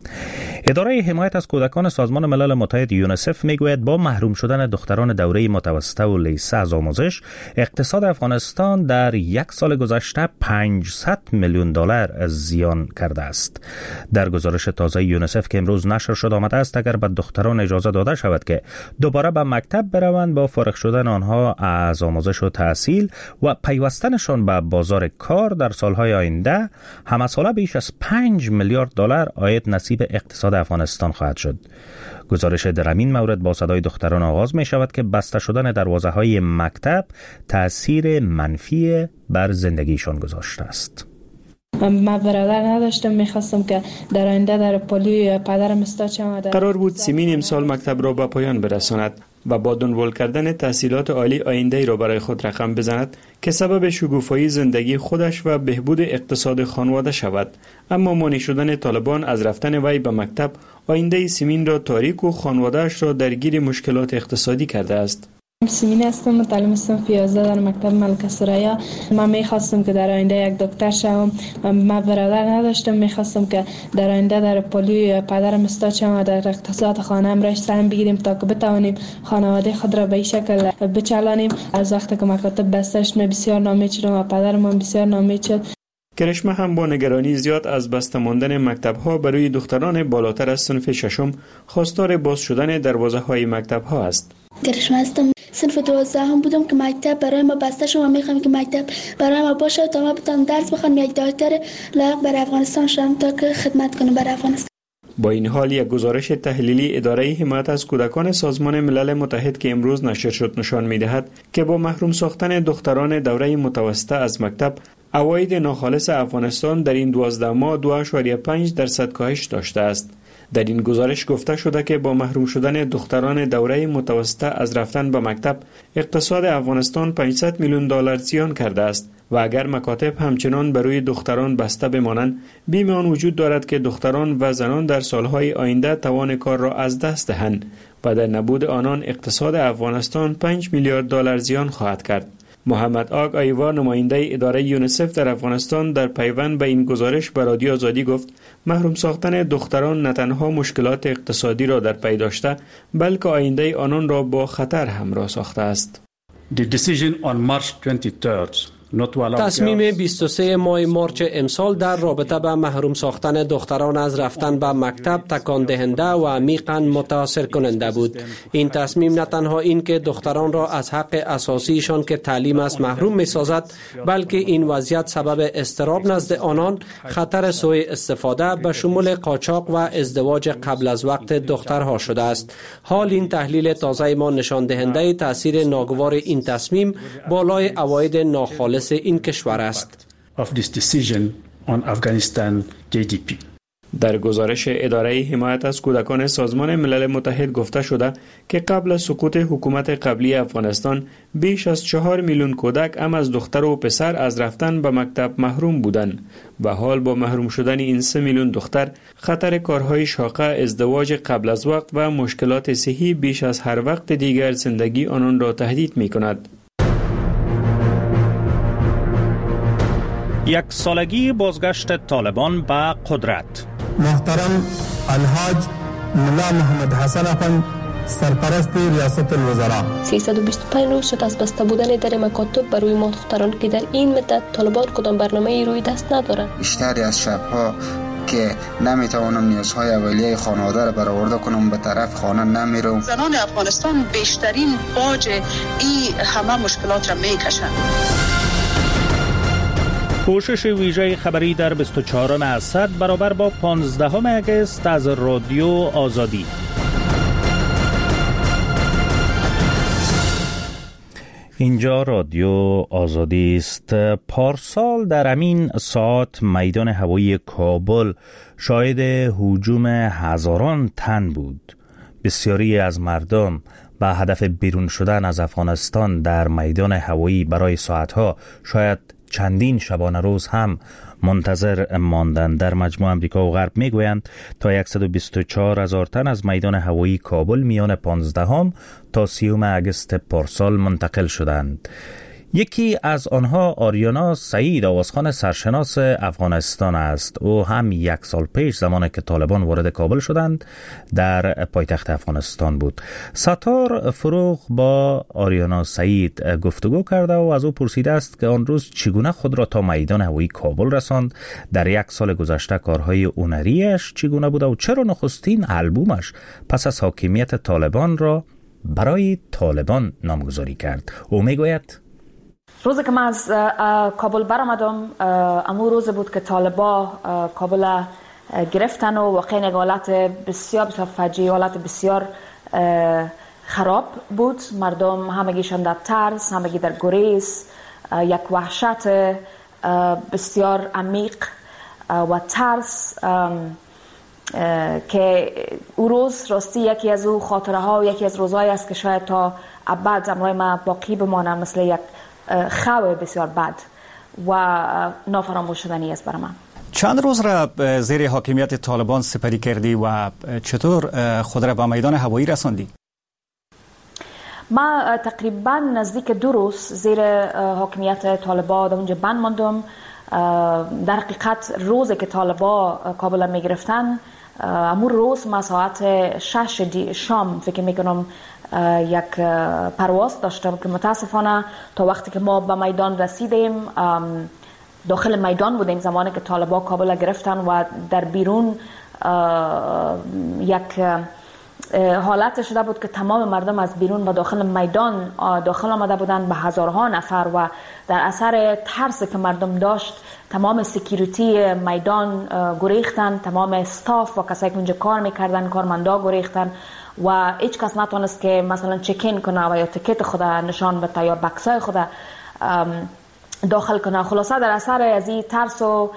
اداره حمایت از کودکان سازمان ملل متحد یونیسف میگوید با محروم شدن دختران دوره متوسطه و لیسه از آموزش، اقتصاد افغانستان در 1 سال گذشته 500 میلیون دلار زیان کرده است. در گزارش تازه یونیسف که امروز نشر شد آمده است اگر به دختران اجازه داده شود که دوباره به مکتب بروند، با فارغ شدن آنها از آموزش و تحصیل و پیوستنشان به بازار کار در سالهای آینده، همساله بیش از 5 میلیارد دلار عاید نصیب اقتصاد افغانستان خواهد شد. گزارش در همین مورد با صدای دختران آغاز می شود که بسته شدن دروازه های مکتب تأثیر منفی بر زندگیشان گذاشته است. من برادر نداشتم، میخواستم که در آینده در پولیو پدرم استاد قرار بود سیمین امسال مکتب را به پایان برساند و با دنبال کردن تحصیلات عالی آینده‌ای را برای خود رقم بزند که سبب شکوفایی زندگی خودش و بهبود اقتصاد خانواده شود. اما مانع شدن طالبان از رفتن وی به مکتب آینده سیمین را تاریک و خانواده‌اش را درگیر مشکلات اقتصادی کرده است. سیمین هستم، متعلم هستم فیازده در مکتب ملک سریا. من میخواستم که در آینده یک دکتر شوم. من برادر نداشتم، میخواستم که در آینده در پولیو پدرم استاد شوم و در اقتصاد خانه‌ام را سهم بگیریم تا که بتوانیم خانواده خود را به این شکل بچلانیم. از وقتی که مکاتب بسته شد بسیار ناامید شدم و پدرم بسیار ناامید شد. کرشمه هم با نگرانی زیاد از بسته ماندن مکتب‌ها برای دختران بالاتر از صنف ششم خواستار باز شدن دروازه‌های مکتب‌ها است. کرشمه هستم، صنف 12 هم بودم که مکتب برای ما بسته شد و میخوام که مکتب برای ما باشه تا ما بتونم درس بخونم، یک دکتر لایق برای افغانستان شدم تا که خدمت کنم برای افغانستان. با این حال یک گزارش تحلیلی اداره حمایت از کودکان سازمان ملل متحد که امروز نشر شد نشان می‌دهد که با محروم ساختن دختران دوره متوسطه از مکتب، عواید ناخالص افغانستان در این 12 ماه 2.5% کاهش داشته است. در این گزارش گفته شده که با محروم شدن دختران دوره متوسطه از رفتن به مکتب، اقتصاد افغانستان $500 میلیون زیان کرده است و اگر مکاتب همچنان برای دختران بسته بمانند، بیم آن وجود دارد که دختران و زنان در سالهای آینده توان کار را از دست دهند و در نبود آنان اقتصاد افغانستان $5 میلیارد زیان خواهد کرد. محمد آگ آیوا، نماینده اداره یونیسف در افغانستان، در پیوند به این گزارش به رادیو آزادی گفت محروم ساختن دختران نه تنها مشکلات اقتصادی را در پی داشته، بلکه آینده آنان را با خطر همراه ساخته است. تصمیم 23 ماه مارچ امسال در رابطه به محروم ساختن دختران از رفتن به مکتب تکان دهنده و عمیقاً متاثر کننده بود. این تصمیم نه تنها این که دختران را از حق اساسیشان که تعلیم است محروم می سازد، بلکه این وضعیت سبب اضطراب نزد آنان، خطر سوء استفاده به شمول قاچاق و ازدواج قبل از وقت دخترها شده است. حال این تحلیل تازه ما نشان دهنده تاثیر ناگوار این تصمیم بالای عواید ناخالص این کشور است. در گزارش اداره حمایت از کودکان سازمان ملل متحد گفته شده که قبل از سقوط حکومت قبلی افغانستان، بیش از 4 میلیون کودک هم از دختر و پسر از رفتن به مکتب محروم بودند و حال با محروم شدن این 3 میلیون دختر، خطر کارهای شاقه، ازدواج قبل از وقت و مشکلات صحی بیش از هر وقت دیگر زندگی آنان را تهدید می کند. یک سالگی بازگشت طالبان به قدرت. محترم الحاج ملا محمد حسن افند، سرپرست ریاست الوزراء، 325 روز شد از بسته بودن در مکاتب برای ما دختران که در این مدت طالبان کدام برنامه روی دست ندارند. بیشتری از شبها که نمیتوانم نیازهای اولیه خانواده را برآورده کنم به طرف خانه نمیرم. زنان افغانستان بیشترین باج این همه مشکلات را میکشند. پوشش ویژه خبری در 24 اسد برابر با 15 اگست از رادیو آزادی. اینجا رادیو آزادی است. پارسال در همین ساعت میدان هوایی کابل شاهد هجوم هزاران تن بود. بسیاری از مردم با هدف بیرون شدن از افغانستان در میدان هوایی برای ساعتها، شاید چندین شبانه روز هم منتظر ماندن. در مجموع امریکا و غرب میگویند تا 124,000 تن از میدان هوایی کابل میان 15 تا 30 اگست پارسال منتقل شدند. یکی از آنها آریانا سعید، آوازخوان سرشناس افغانستان است. او هم 1 سال پیش زمانی که طالبان وارد کابل شدند در پایتخت افغانستان بود. ستار فروغ با آریانا سعید گفتگو کرده و از او پرسیده است که آن روز چگونه خود را تا میدان هوایی کابل رساند، در 1 سال گذشته کارهای هنریش چگونه بوده و چرا نخستین البومش پس از حاکمیت طالبان را برای طالبان نامگذاری کرد. او میگوید روزی که من از کابل برآمدم، امو روز بود که طالبا کابل گرفتن و واقعا یک حالت بسیار فجیع، حالت بسیار خراب بود. مردم همگیشان در ترس، همگی در گریز، یک وحشت بسیار عمیق و ترس که او روز راستی یکی از او خاطره ها و یکی از روزهایی است که شاید تا ابد امروز ما باقی بمانم، مثل یک خواه بسیار بد و نافراموش شدنی است برای من. چند روز را زیر حاکمیت طالبان سپری کردی و چطور خود را به میدان هوایی رساندی؟ ما تقریبا نزدیک 2 روز زیر حاکمیت طالبان در اونجا بند ماندم. در حقیقت روزی که طالبان کابل می گرفتن، امور روز ما ساعت 6 شام فکر میکنم یک پرواز داشتم که متاسفانه تا وقتی که ما به میدان رسیدیم، داخل میدان بودیم زمانی که طالبان کابل گرفتن و در بیرون یک حالت شده بود که تمام مردم از بیرون و داخل میدان داخل آمده بودند به هزارها نفر و در اثر ترس که مردم داشت تمام سکیوریتی میدان گریختن، تمام استاف و کسایی که اونجا کار میکردن کارمندا گریختن و هیچ کس نتونست که مثلا چکین کنه و یا تیکت خود نشان بده یا بکسای خود داخل کنه. خلاصه در اثر از این ترس و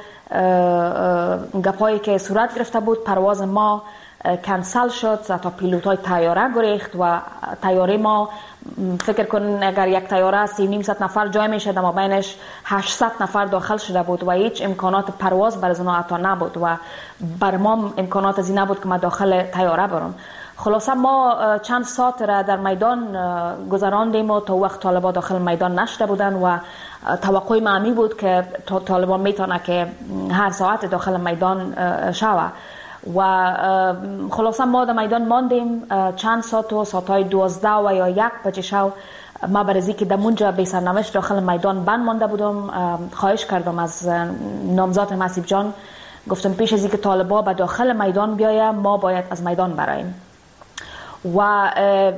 گپایی که صورت گرفته بود پرواز ما کنسل شد تا پیلوتای طیاره گریخت و طیاره ما فکر کن اگر یک طیاره 300 نفر جای میشد اما بینش 800 نفر داخل شده بود و هیچ امکانات پرواز بر از اونها عطا نبود و بر ما امکانات از این نبود که ما داخل طیاره برم. خلاصه ما چند ساعت را در میدان گذراندیم و تا وقت طالبان داخل میدان نشده بودن و توقع معمی بود که طالبان میتونه که هر ساعت داخل میدان شوه و خلاصه ما در میدان ماندیم چند ساعت و ساعتهای 12 و یا 1 بجه شو ما برزی که در منجا بی سرنوشت داخل میدان بند مانده بودم. خواهش کردم از نامزاد مسیب جان، گفتم پیش از اینکه طالبان به داخل میدان بیاید ما باید از میدان براییم و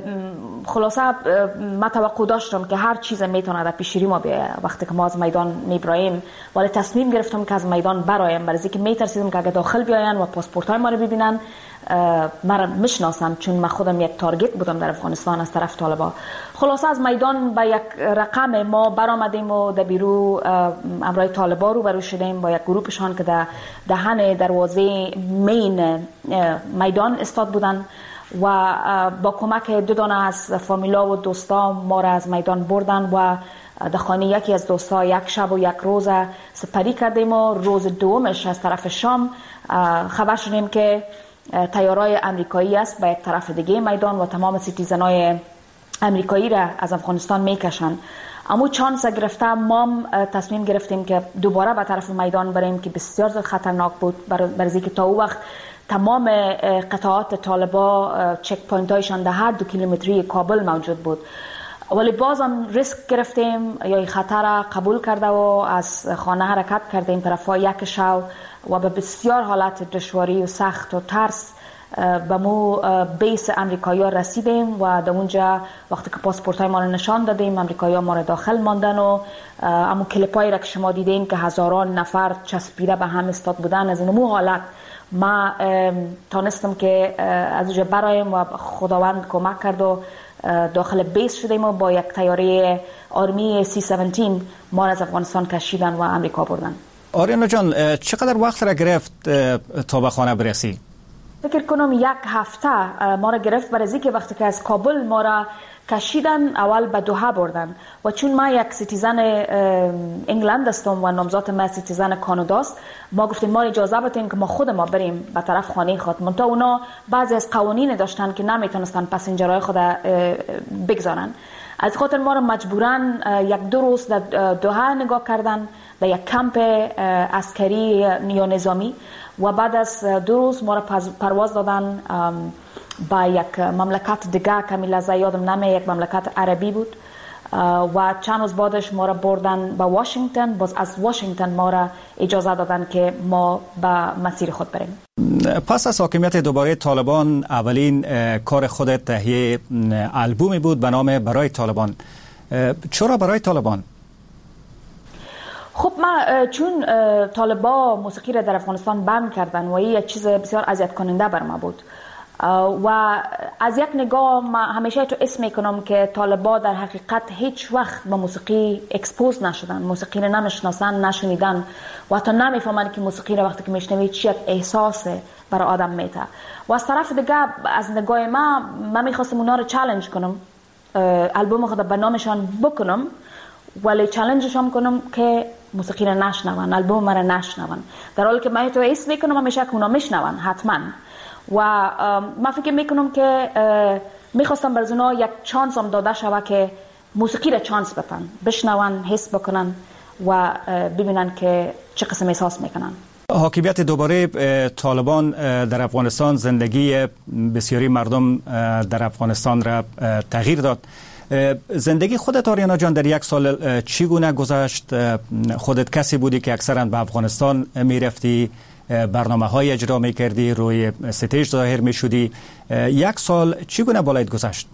خلاصه ما توقع داشتم که هر چیز میتونه در پیشری ما بیاید وقتی که ما از میدان میبراییم، ولی تصمیم گرفتم که از میدان برایم برای اینکه میترسیدم که اگه داخل بیاین و پاسپورت های ما رو ببینن مرا میشناسم چون من خودم یک تارگت بودم در افغانستان از طرف طالبان. خلاصه از میدان با یک رقم ما برآمدیم و در بیرو امرای طالبان رو برو شدیم با یک گروهشان که در دهن دروازه مین میدان استاد بودن و با کمک دو دانه از فامیلا و دوستا ما را از میدان بردن و در خانه یکی از دوستا یک شب و یک روز سپری کردیم و روز دومش از طرف شام خبر شدیم که طیارای امریکایی است به یک طرف دیگه میدان و تمام سیتیزنای امریکایی را از افغانستان میکشن. اما چانس گرفته ما تصمیم گرفتیم که دوباره به طرف میدان بریم که بسیار خطرناک بود برای که تا او وقت تمام قطعات طالبا چک پوینت هایشان در هر 2 کیلومتری کابل موجود بود، ولی بازم ریسک گرفتیم یا خطر قبول کرده و از خانه حرکت کردیم طرف یک شو و به بسیار حالت دشواری و سخت و ترس به مو بیس امریکایی ها رسیدیم و در اونجا وقتی که پاسپورت های ما رو نشان دادیم امریکایی ها ما رو داخل ماندن و اما کلیپ هایی را که شما دیدین که هزاران نفر چسبیده به هم استاد بودن از اینمو حالت ما تانستم که از اونجا برایم و خداوند کمک کرد و داخل بیس شدیم و با یک طیاره آرمی C-17 ما از افغانستان کشیدن و امریکا بردن. آریانا جان چقدر وقت را گرفت تا به خانه برسی؟ فکر کنم 1 هفته ما را گرفت برای که وقتی که از کابل ما را کشیدن اول به دوحه بردن و چون ما یک سیتیزن انگلند هستم و نامزاد ما سیتیزن کاناداست ما گفتیم ما اجازه بدین که ما خود ما بریم به طرف خانه خود. منتها اونا بعضی از قوانین داشتن که نمیتونستن پسنجرهای خود بگذارن، از خاطر ما را مجبوراً 1-2 روز در دوحه نگاه کردن به یک کمپ عسکری یا نظامی و بعد از 2 روز ما را پرواز دادن با یک مملکت دیگه که لحظه یادم نمیاد یک مملکت عربی بود و چند روز بعدش ما را بردن به واشنگتن. باز از واشنگتن ما را اجازه دادن که ما به مسیر خود بریم. پس از حاکمیت دوباره طالبان اولین کار خودت تهیه البومی بود به نام برای طالبان. چرا برای طالبان؟ خب ما چون طالبان موسیقی را در افغانستان بند کردن و این یک چیز بسیار اذیت کننده بر ما بود و از یک نگاه ما همیشه تو اسم میکنم که طالبان در حقیقت هیچ وقت با موسیقی اکسپوز نشدن، موسیقی را نمیشناسن، نشنیدن و حتی نمیفهمن که موسیقی را وقتی که میشنوید چی یک احساس برای آدم میته. و از طرف دیگه از نگاه ما میخواستم اونا رو چالش کنم، البوم خود به نامشان بکنم ولی چالنجشان کنم که موسیقی را نشنون، البوم را نشنون، در حالی که من تو اسم میکنم همیشه که اونا میشنون حتما. و من فکر میکنم که میخواستم برای اونا یک چانس هم داده شوه که موسیقی را چانس بدن، بشنون، حس بکنن و ببینن که چه قسم احساس میکنن. حاکمیت دوباره طالبان در افغانستان زندگی بسیاری مردم در افغانستان را تغییر داد. زندگی خودت آریانا جان در 1 سال چگونه گذشت؟ خودت کسی بودی که اکثرا به افغانستان میرفتی برنامه های اجرا می کردی، روی ستیج ظاهر می شدی. یک سال چگونه بالایت گذشت؟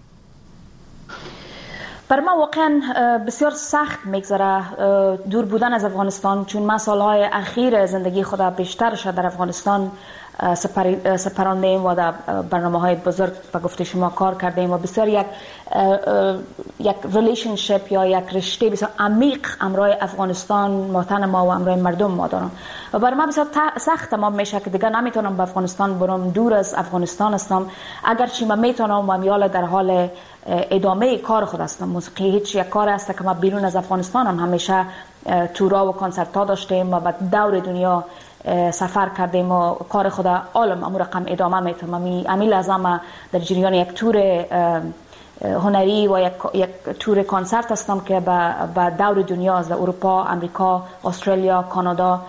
بر ما واقعا بسیار سخت میگذره دور بودن از افغانستان، چون من سالهای اخیر زندگی خود بیشترش در افغانستان سپراندیم و در برنامه های بزرگ به گفته شما کار کردیم و بسیار یک ریلیشنشپ یا یک رشته بسیار عمیق امرای افغانستان وطن ما و امرای مردم ما دارم و برای ما بسیار سخت تمام میشه که دیگه نمیتونم به افغانستان برم، دور از افغانستان هستم. اگرچه من میتونم و میال در حال ادامه کار خود هستم. موسیقی هیچ یک کار است که ما بیرون از افغانستان هم همیشه تورا و کنسرت ها داشتیم و به دور دنیا سفر کردیم و کار خود عالم امور رقم ادامه میتونم. امی لازم در جریان یک تور هنری و یک تور کنسرت هستم که به دور دنیا از اروپا، امریکا، استرالیا، کانادا.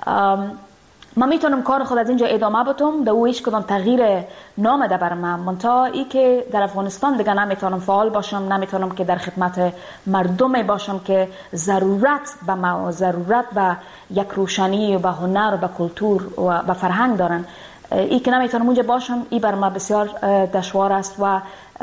من میتونم کار خود از اینجا ادامه بدم، در او هیچ کدام تغییر نامده بر من. منتها ای که در افغانستان دیگه نمیتونم فعال باشم، نمیتونم که در خدمت مردم باشم که ضرورت به ما و ضرورت به یک روشنی و به هنر و به کلتور و به فرهنگ دارن. ای که نمیتونم اونجا باشم، ای بر ما بسیار دشوار است و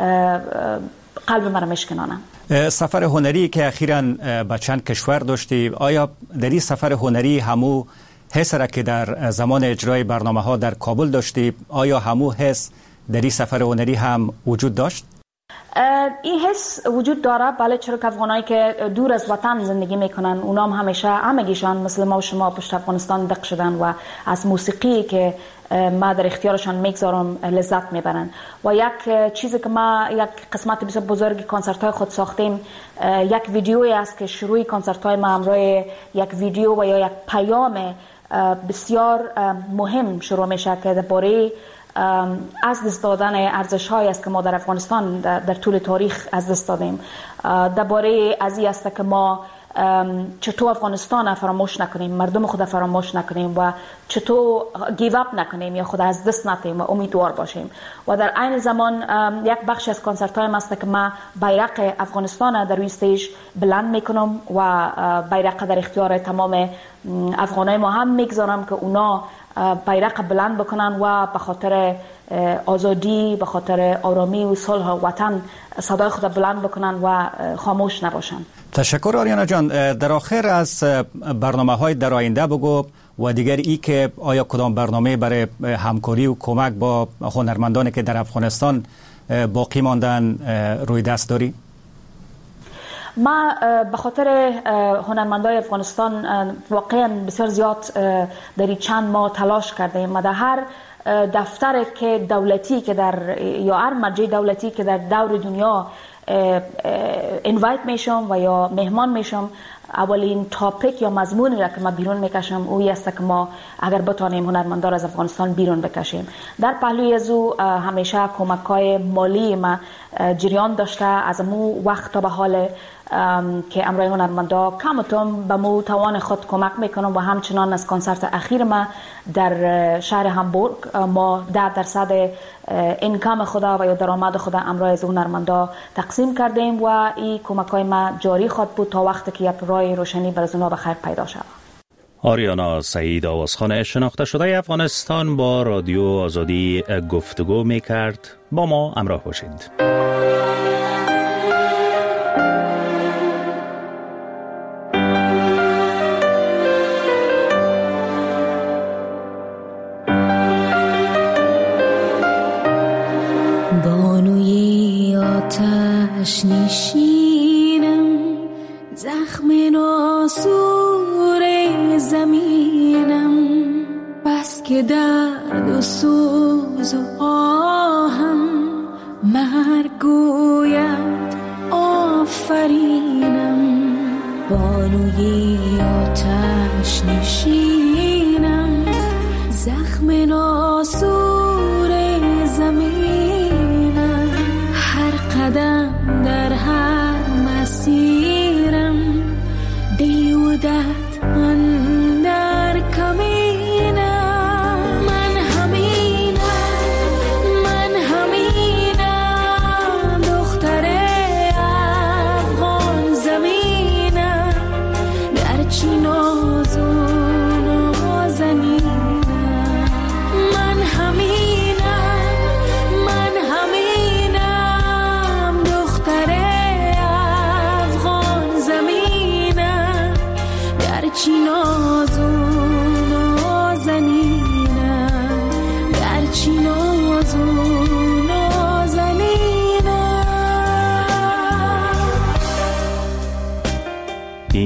قلب مرا میشکنانه. سفر هنری که اخیراً به چند کشور داشتی، آیا در این سفر هنری همو حس را که در زمان اجرای برنامه ها در کابل داشتی، آیا همو حس در این سفر هنری هم وجود داشت؟ این حس وجود داره، بله، چرا که افغانایی که دور از وطن زندگی میکنن اونا هم همیشه همگیشان مثل ما و شما پشت افغانستان دق شدن و از موسیقی که ما در اختیارشان میگذارم لذت میبرن. و یک چیزی که ما یک قسمت بسیار بزرگی کنسرت های خود ساختیم، یک ویدیویی است که شروع کنسرت های ما همراه یک ویدیو و یا یک پیام بسیار مهم شروع میشه که درباره از دست دادن ارزش های است که ما در افغانستان در طول تاریخ از دست دادیم. درباره از این است که ما چطور افغانستان فراموش نکنیم، مردم خود فراموش نکنیم و چطور گیو اپ نکنیم یا خود از دست ندیم و امیدوار باشیم. و در عین زمان یک بخش از کنسرت های است که ما بیرق افغانستان در روی استیج بلند میکنم و بیرق در اختیار تمام افغانای ما هم میگذارم که اونا بیرق بلند بکنن و به خاطر آزادی، به خاطر آرامی و صلح وطن صدای خود بلند بکنن و خاموش نباشن. تشکر آریانا جان. در آخر از برنامه های در آینده بگو و دیگر ای که آیا کدام برنامه برای همکاری و کمک با هنرمندانی که در افغانستان باقی ماندن روی دست داری؟ ما به خاطر هنرمندای افغانستان واقعا بسیار زیاد در چند ماه تلاش کردیم. در هر دفتر که دولتی که در یا هر مرجع دولتی که در دور دنیا اینوایت میشم و یا مهمان میشم، اولین تاپیک یا مضمونی را که ما بیرون میکشم اوی است که ما اگر بتانیم هنرمندان از افغانستان بیرون بکشیم. در پهلوی از او همیشه کمک‌های مالی ما جریان داشته از مو وقت تا به حال که امرای هنرمندا کمتون به مو توان خود کمک میکنم و همچنان از کنسرت اخیر ما در شهر هامبورگ ما 10% اینکام خدا و یا درآمد خدا امرای از هنرمندا تقسیم کردیم و این کمک‌های ما جاری خواهد بود تا وقتی که یک راه روشنی برای اونا به خیر پیدا شود. آریانا سعید آوازخان شناخته شده افغانستان با رادیو آزادی گفتگو میکرد. با ما همراه باشید. بانوی آتش نشینم، زخم ناسور زمینم، بس که درد و سوز و آهم مرگ گوید آفرینم. بانوی آتش نشینم، زخم ناسور زمینم، هر قدم در هر مسیرم بیودت اندر کمینم. من همینم دختر افغان زمینم، گرچه ناز و نازنینم.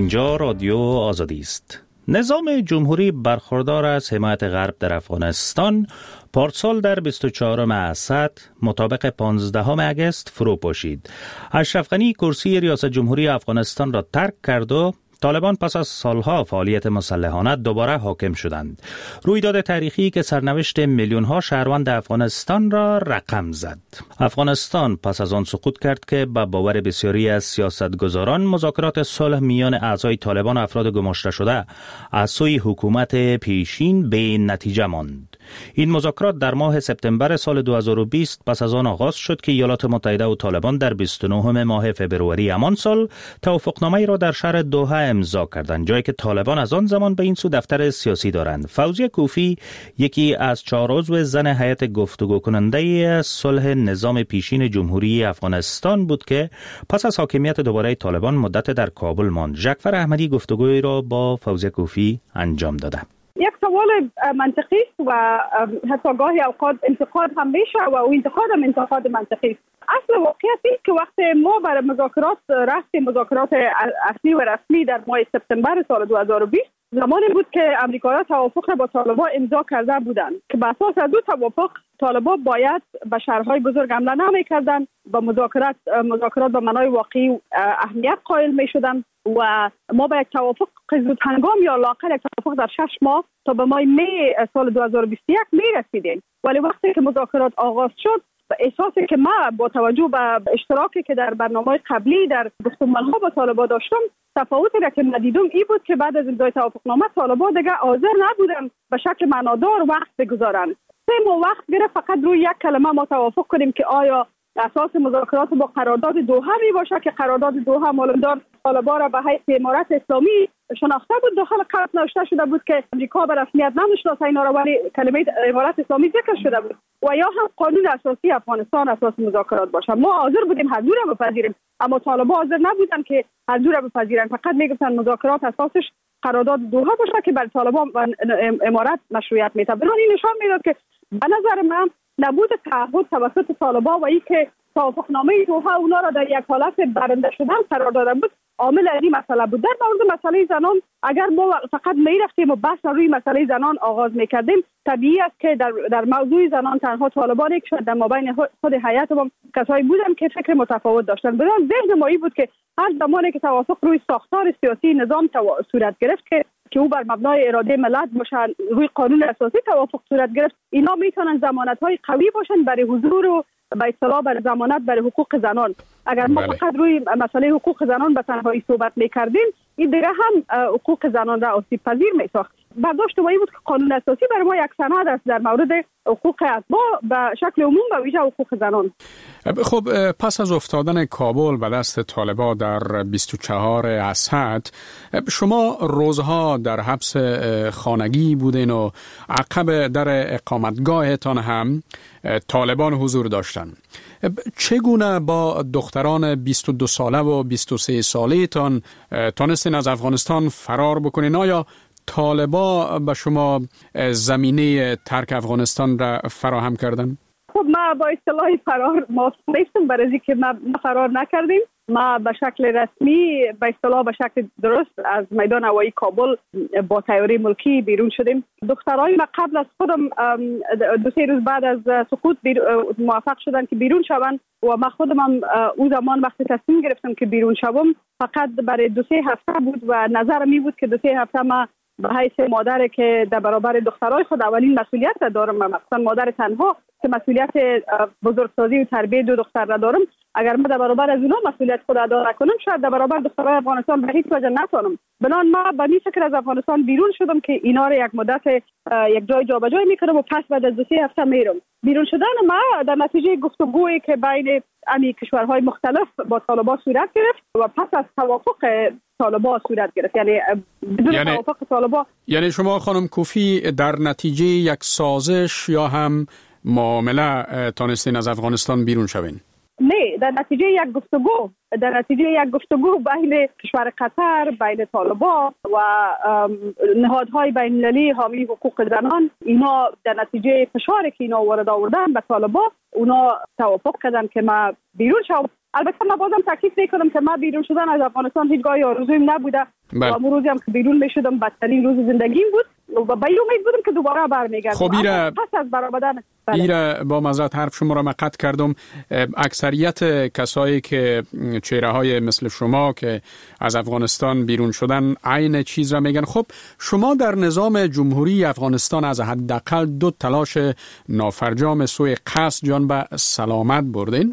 اینجا رادیو آزادی است. نظام جمهوری برخوردار از حمایت غرب در افغانستان پارسال در 24 اسد مطابق 15 اگست فرو پاشید. اشرف غنی کرسی ریاست جمهوری افغانستان را ترک کرد و طالبان پس از سالها فعالیت مسلحانه دوباره حاکم شدند. رویداد تاریخی که سرنوشت میلیون‌ها شهروند افغانستان را رقم زد. افغانستان پس از آن سقوط کرد که به باور بسیاری از سیاستگزاران مذاکرات صلح میان اعضای طالبان و افراد گماشته شده از سوی حکومت پیشین به نتیجه ماند. این مذاکرات در ماه سپتامبر سال 2020 پس از آن آغاز شد که ایالات متحده و طالبان در 29 ماه فبروری همان سال توافقنامه را در شهر دوحه امضا کردند، جایی که طالبان از آن زمان به این سو دفتر سیاسی دارند. فوزیه کوفی یکی از 4 عضو زن هیئت گفتگو کننده صلح نظام پیشین جمهوری افغانستان بود که پس از حاکمیت دوباره طالبان مدت در کابل ماند. ژکفر احمدی گفتگوی را با فوزیه کوفی انجام داده. یک سوال منطقی است و حتی گاهی اوقات انتقاد هم میشه و انتقاد هم انتقاد منطقی است. اصل واقعیت است که وقتی ما برای مذاکرات رفتیم، مذاکرات اصلی و رسمی در ماه سپتامبر سال 2020 زمانی بود که امریکایی‌ها توافق را با طالبان امضا کرده بودند که بر اساس از دو توافق طالبان باید به شهرهای بزرگ حمله نمی‌کردند، با مذاکرات به معنای واقعی اهمیت قائل می‌شدند و ما به یک توافق زود هنگام یا لااقل یک توافق در 6 ماه تا به ماه می سال 2021 می‌رسیدیم. ولی وقتی که مذاکرات آغاز شد، احساسی که ما با توجه به اشتراکی که در برنامه‌های قبلی در گفتمان‌ها با طالبان داشتم، تفاوتی را که ندیدم این بود که بعد از امضای توافقنامه طالبان دیگه حاضر نبودن به شکل معنادار وقت بگذارند. 3 ماه وقت گرفت فقط روی یک کلمه ما توافق کنیم که آیا اساس مذاکرات با قرارداد دوحه می باشه که قرارداد دوحه معلومدار طالبان را به حیث امارت اسلامی شناخته بود. داخل قرارداد نوشته شده بود که امریکا به رسمیت نمی‌شناسه اینا را، ولی کلمه امارت اسلامی ذکر شده بود و یا هم قانون اساسی افغانستان اساس مذاکرات باشه. ما حاضر بودیم هر دو را بپذیریم، اما طالبان حاضر نبودن که هر دو را بپذیرن. فقط میگفتن مذاکرات اساسش قرارداد دوحه باشه که برای طالبان و امارت مشروعیت میده. این نشان میداد که به نظر من نبود تعهد توسط طالبان و اینکه توافقنامه دوحه اونا را در یک حالت برنده شدن قرار داده بود عامل این مسئله بود. در مورد مسئله زنان اگر ما فقط میرفتیم و بحث روی مسئله زنان آغاز میکردیم، طبیعی است که در موضوع زنان تنها طالبان یک شد. در مابین خود هیئت هم کسایی بودن که فکر متفاوت داشتن. بدان ذهن ما این بود که هر زمانی که توافق روی ساختار سیاسی نظام صورت گرفت که او بر مبنای اراده ملت باشه، روی قانون اساسی توافق صورت گرفت، اینا میتونن ضمانت‌های قوی باشن برای حضور و به اصطلاح برای ضمانت برای حقوق زنان. اگر ما فقط روی مسئله حقوق زنان به تنهایی صحبت میکردیم، این دیگه هم حقوق زنان را آسیب پذیر میساخت. برداشت ما این بود که قانون اساسی برای ما یک سند است در مورد حقوق اتباع به شکل عموم و ویژه حقوق زنان. خب پس از افتادن کابل به دست طالبان در 24 اسد، شما روزها در حبس خانگی بودین و عقب در اقامتگاهتان هم طالبان حضور داشتن. چگونه با دختران 22 ساله و 23 ساله تان تانستین از افغانستان فرار بکنین؟ آیا طالبان به شما زمینه ترک افغانستان را فراهم کردن؟ خب ما با اصطلاح فرار نیستم، برای اینکه ما فرار نکردیم. ما به شکل رسمی به اصطلاح به شکل درست از میدان هوایی کابل با طیاره ملکی بیرون شدیم. دخترای ما قبل از خودم 2-3 روز بعد از سقوط موفق شدن که بیرون شوند و ما خودم هم اون زمان وقتی تصمیم گرفتم که بیرون شوم فقط برای 2-3 هفته بود و نظرم این بود که 2-3 هفته ما به حیث مادری که در برابر دخترای خود اولین مسئولیت را دارم، مثلا مادر تنها که مسئولیت بزرگسازی و تربیت 2 دختر را دارم، اگر من در برابر از اونها مسئولیت خود ادا نکنم شاید در برابر دخترای افغانستان به هیچ وجه نتونم. بنابراین ما به این فکر از افغانستان بیرون شدم که اینا را یک مدت یک جای جابجا میکنم و پس بعد از 2-3 هفته میرم. بیرون شدن ما در نتیجه گفتگویی که بین امی کشورهای مختلف با طالبان صورت گرفت و پس از توافق طالبان صورت گرفت، یعنی بدون توافق طالبان. یعنی شما خانم کوفی در نتیجه یک سازش یا هم معامله تانستین از افغانستان بیرون شوین؟ نه، در نتیجه یک گفتگو بین کشور قطر، بین طالبان و نهادهای بین المللی حامی حقوق زنان، اینا در نتیجه فشاری که اینا وارد آوردن به طالبان، اونا توافق کردن که ما بیرون شوم البته من بازم تاکید میکنم که ما بیرون شدن از افغانستان هیچگاه آرزویم نبوده و امروز روزی هم که بیرون میشدم بدترین روز زندگیم بود و به امید بودم که دوباره برمیگردم. خب پس از برآمدن ایره با معذرت حرف شما را قطع کردم. اکثریت کسایی که چهره های مثل شما که از افغانستان بیرون شدن عین چیز را میگن. خب شما در نظام جمهوری افغانستان از حداقل 2 تلاش نافرجام سوی قصد جان به سلامت بردین.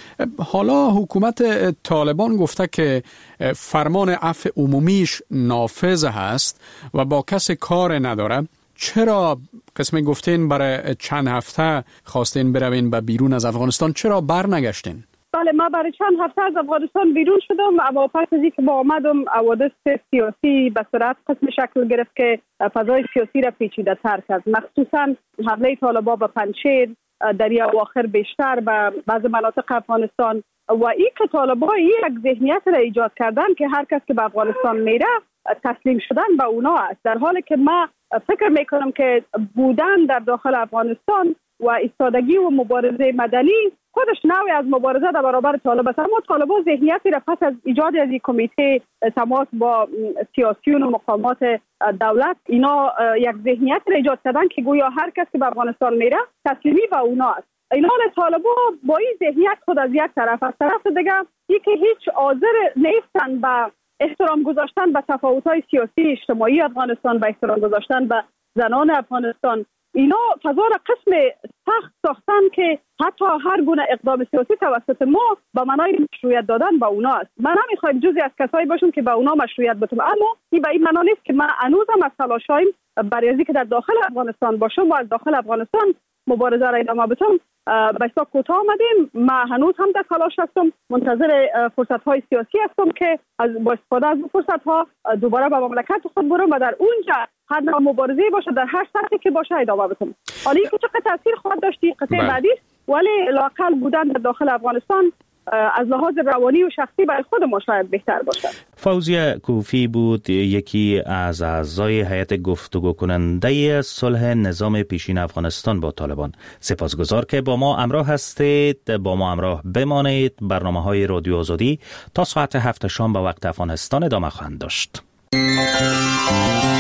حالا حکومت طالبان گفته که فرمان عفو عمومیش نافذ هست و با کسی کار نداره. چرا قسمی گفتین برای چند هفته خواستین بروین به بیرون از افغانستان، چرا برنگشتین؟ بله، ما برای چند هفته از افغانستان بیرون شدم، اما پس از اینکه با آمدم حوادث سیاسی به سرعت قسم شکل گرفت که فضای سیاسی را پیچیده تر کرد، مخصوصا حمله طالبان به پنجشیر در اواخر بیشتر به بعض مناطق افغانستان و این که طالبان یک ذهنیت را ایجاد کردن که هر کس که به افغانستان میره تسلیم شدن به اونا است، در حالی که ما فکر میکنم که بودن در داخل افغانستان و ایستادگی و مبارزه مدنی خودش نوعی از مبارزه در برابر طالب است. اما طالبان ذهنیتی را پس از ایجاد از این کمیته تماس با سیاسیون و مقامات دولت اینا یک ذهنیت را ایجاد کردن که گویا هر کس که به افغانستان میره تسلیمی به اونا است. این حال طالبان با این ذهنیت خود از یک طرف، از طرف دیگه که هیچ حاضر نیستن به احترام گذاشتن به تفاوت‌های سیاسی اجتماعی افغانستان، به احترام گذاشتن به زنان افغانستان. اینا فضا را قسم سخت ساختن که حتی هر گونه اقدام سیاسی توسط ما به معنای مشروعیت دادن به اونا است. من نمیخوایم جزئی از کسایی باشم که به اونا مشروعیت بدم، اما این به این معنی نیست که من هنوزم از تلاشایم برای اینکه در داخل افغانستان باشم و از داخل افغانستان مبارزه را ادامه بدم بسیار کوتاه آمدیم. من هنوز هم در تلاش هستم، منتظر فرصت‌های سیاسی هستم که با استفاده از فرصت‌ها دوباره به مملکت خود برم و در اونجا هر نوع مبارزه باشه در هر سطحی که باشه ادامه بدم. حالا اینکه چه تاثیر خواهد داشت قطعه بعدی، ولی لااقل بودن در داخل افغانستان از لحاظ روانی و شخصی برای خود ما شاید بهتر باشد. فوزیه کوفی بود یکی از اعضای هیئت گفتگو کننده صلح نظام پیشین افغانستان با طالبان. سپاسگزار که با ما همراه هستید. با ما همراه بمانید. برنامه‌های رادیو آزادی تا ساعت 7 شام به وقت افغانستان ادامه خواهند داشت.